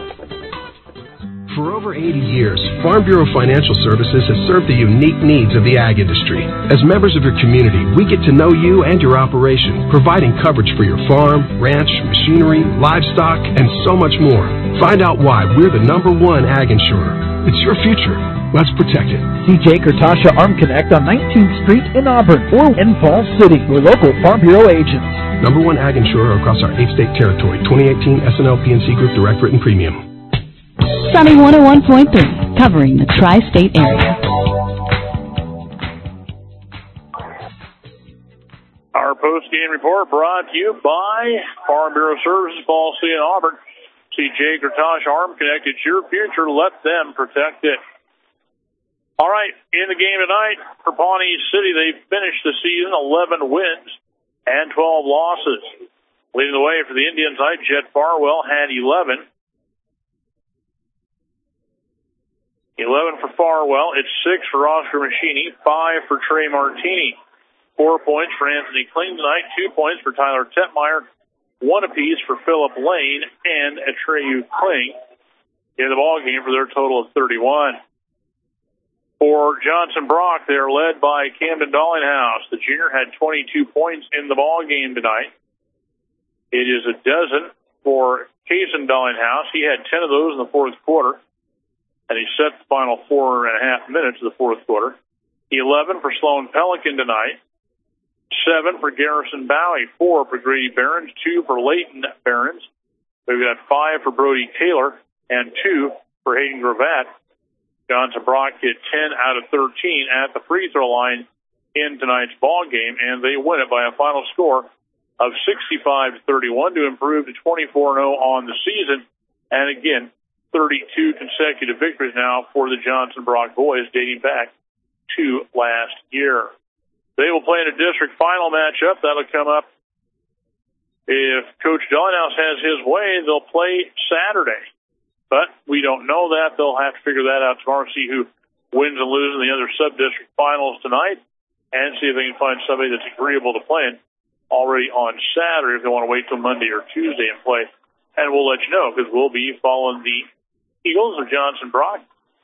S13: For over eighty years, Farm Bureau Financial Services has served the unique needs of the ag industry. As members of your community, we get to know you and your operation, providing coverage for your farm, ranch, machinery, livestock, and so much more. Find out why we're the number one ag insurer. It's your future. Let's protect it.
S9: See Jake or Tasha Arm Connect on nineteenth Street in Auburn or in Falls City, your local Farm Bureau agents.
S13: Number one ag insurer across our eight-state territory. twenty eighteen S N L P N C Group Direct Written Premium.
S7: Sunny one oh one point three, covering the tri-state area.
S2: Our post-game report brought to you by Farm Bureau Services, Falls City and Auburn. See Jake or Tosh Arm Connect. It's your future. Let them protect it. All right, in the game tonight for Pawnee City, they finished the season eleven wins and twelve losses. Leading the way for the Indians tonight, Jet Farwell had eleven. eleven for Farwell. It's six for Oscar Machini, five for Trey Martini. Four points for Anthony Kling tonight, two points for Tyler Tetmeyer, one apiece for Philip Lane and Atreyu Kling in the ballgame for their total of thirty-one. For Johnson Brock, they're led by Camden Dollinghouse. The junior had twenty-two points in the ballgame tonight. It is a dozen for Kaysen Bellinghouse. He had ten of those in the fourth quarter, and he set the final four and a half minutes of the fourth quarter. eleven for Sloan Pelican tonight. seven for Garrison Bowie. four for Grady Behrens. two for Leighton Behrens. We've got five for Brody Taylor and two for Hayden Gravatt. Johnson Brock hit ten out of thirteen at the free throw line in tonight's ball game, and they win it by a final score of sixty-five to thirty-one to improve to twenty-four and oh on the season. And again, thirty-two consecutive victories now for the Johnson Brock boys dating back to last year. They will play in a district final matchup. That'll come up if Coach Dillonhouse has his way. They'll play Saturday, but we don't know that. They'll have to figure that out tomorrow, see who wins and loses in the other sub-district finals tonight, and see if they can find somebody that's agreeable to playing already on Saturday if they want to wait till Monday or Tuesday and play. And we'll let you know, because we'll be following the Eagles of Johnson Brock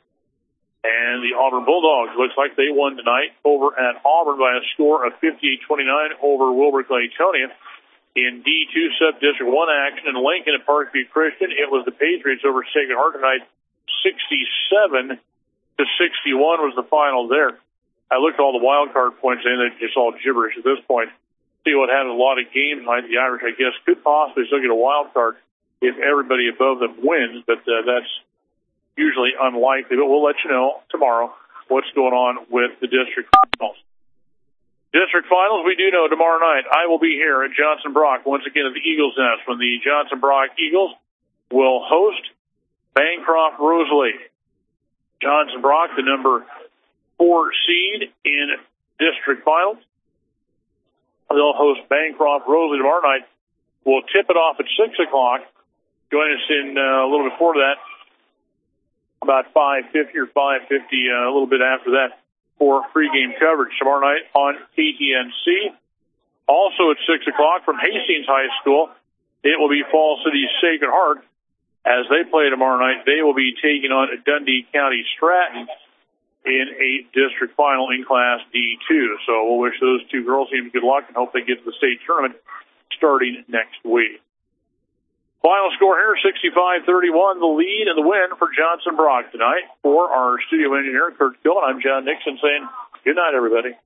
S2: and the Auburn Bulldogs. Looks like they won tonight over at Auburn by a score of fifty-eight twenty-nine over Wilbur-Claytonia. In D two Sub-District one action in Lincoln at Parkview Christian, it was the Patriots over Sacred Heart tonight. sixty-seven to sixty-one was the final there. I looked at all the wild card points and they're just all gibberish at this point. See what had a lot of games tonight. The Irish, I guess, could possibly still get a wild card if everybody above them wins, but uh, that's usually unlikely. But we'll let you know tomorrow what's going on with the district finals. District finals, we do know tomorrow night I will be here at Johnson Brock once again at the Eagles Nest when the Johnson Brock Eagles will host Bancroft Rosalie. Johnson Brock, the number four seed in district finals. They'll host Bancroft Rosalie tomorrow night. We'll tip it off at six o'clock. Join us in uh, a little before that, about five fifty or five fifty, uh, a little bit after that, for pregame coverage tomorrow night on K T N C. Also at six o'clock from Hastings High School, it will be Fall City's Sacred Heart. As they play tomorrow night, they will be taking on Dundee County Stratton in a district final in Class D two. So we'll wish those two girls teams good luck and hope they get to the state tournament starting next week. Final score here, sixty-five thirty-one, the lead and the win for Johnson Brock tonight. For our studio engineer, Kurt Gill, I'm John Nixon saying good night, everybody.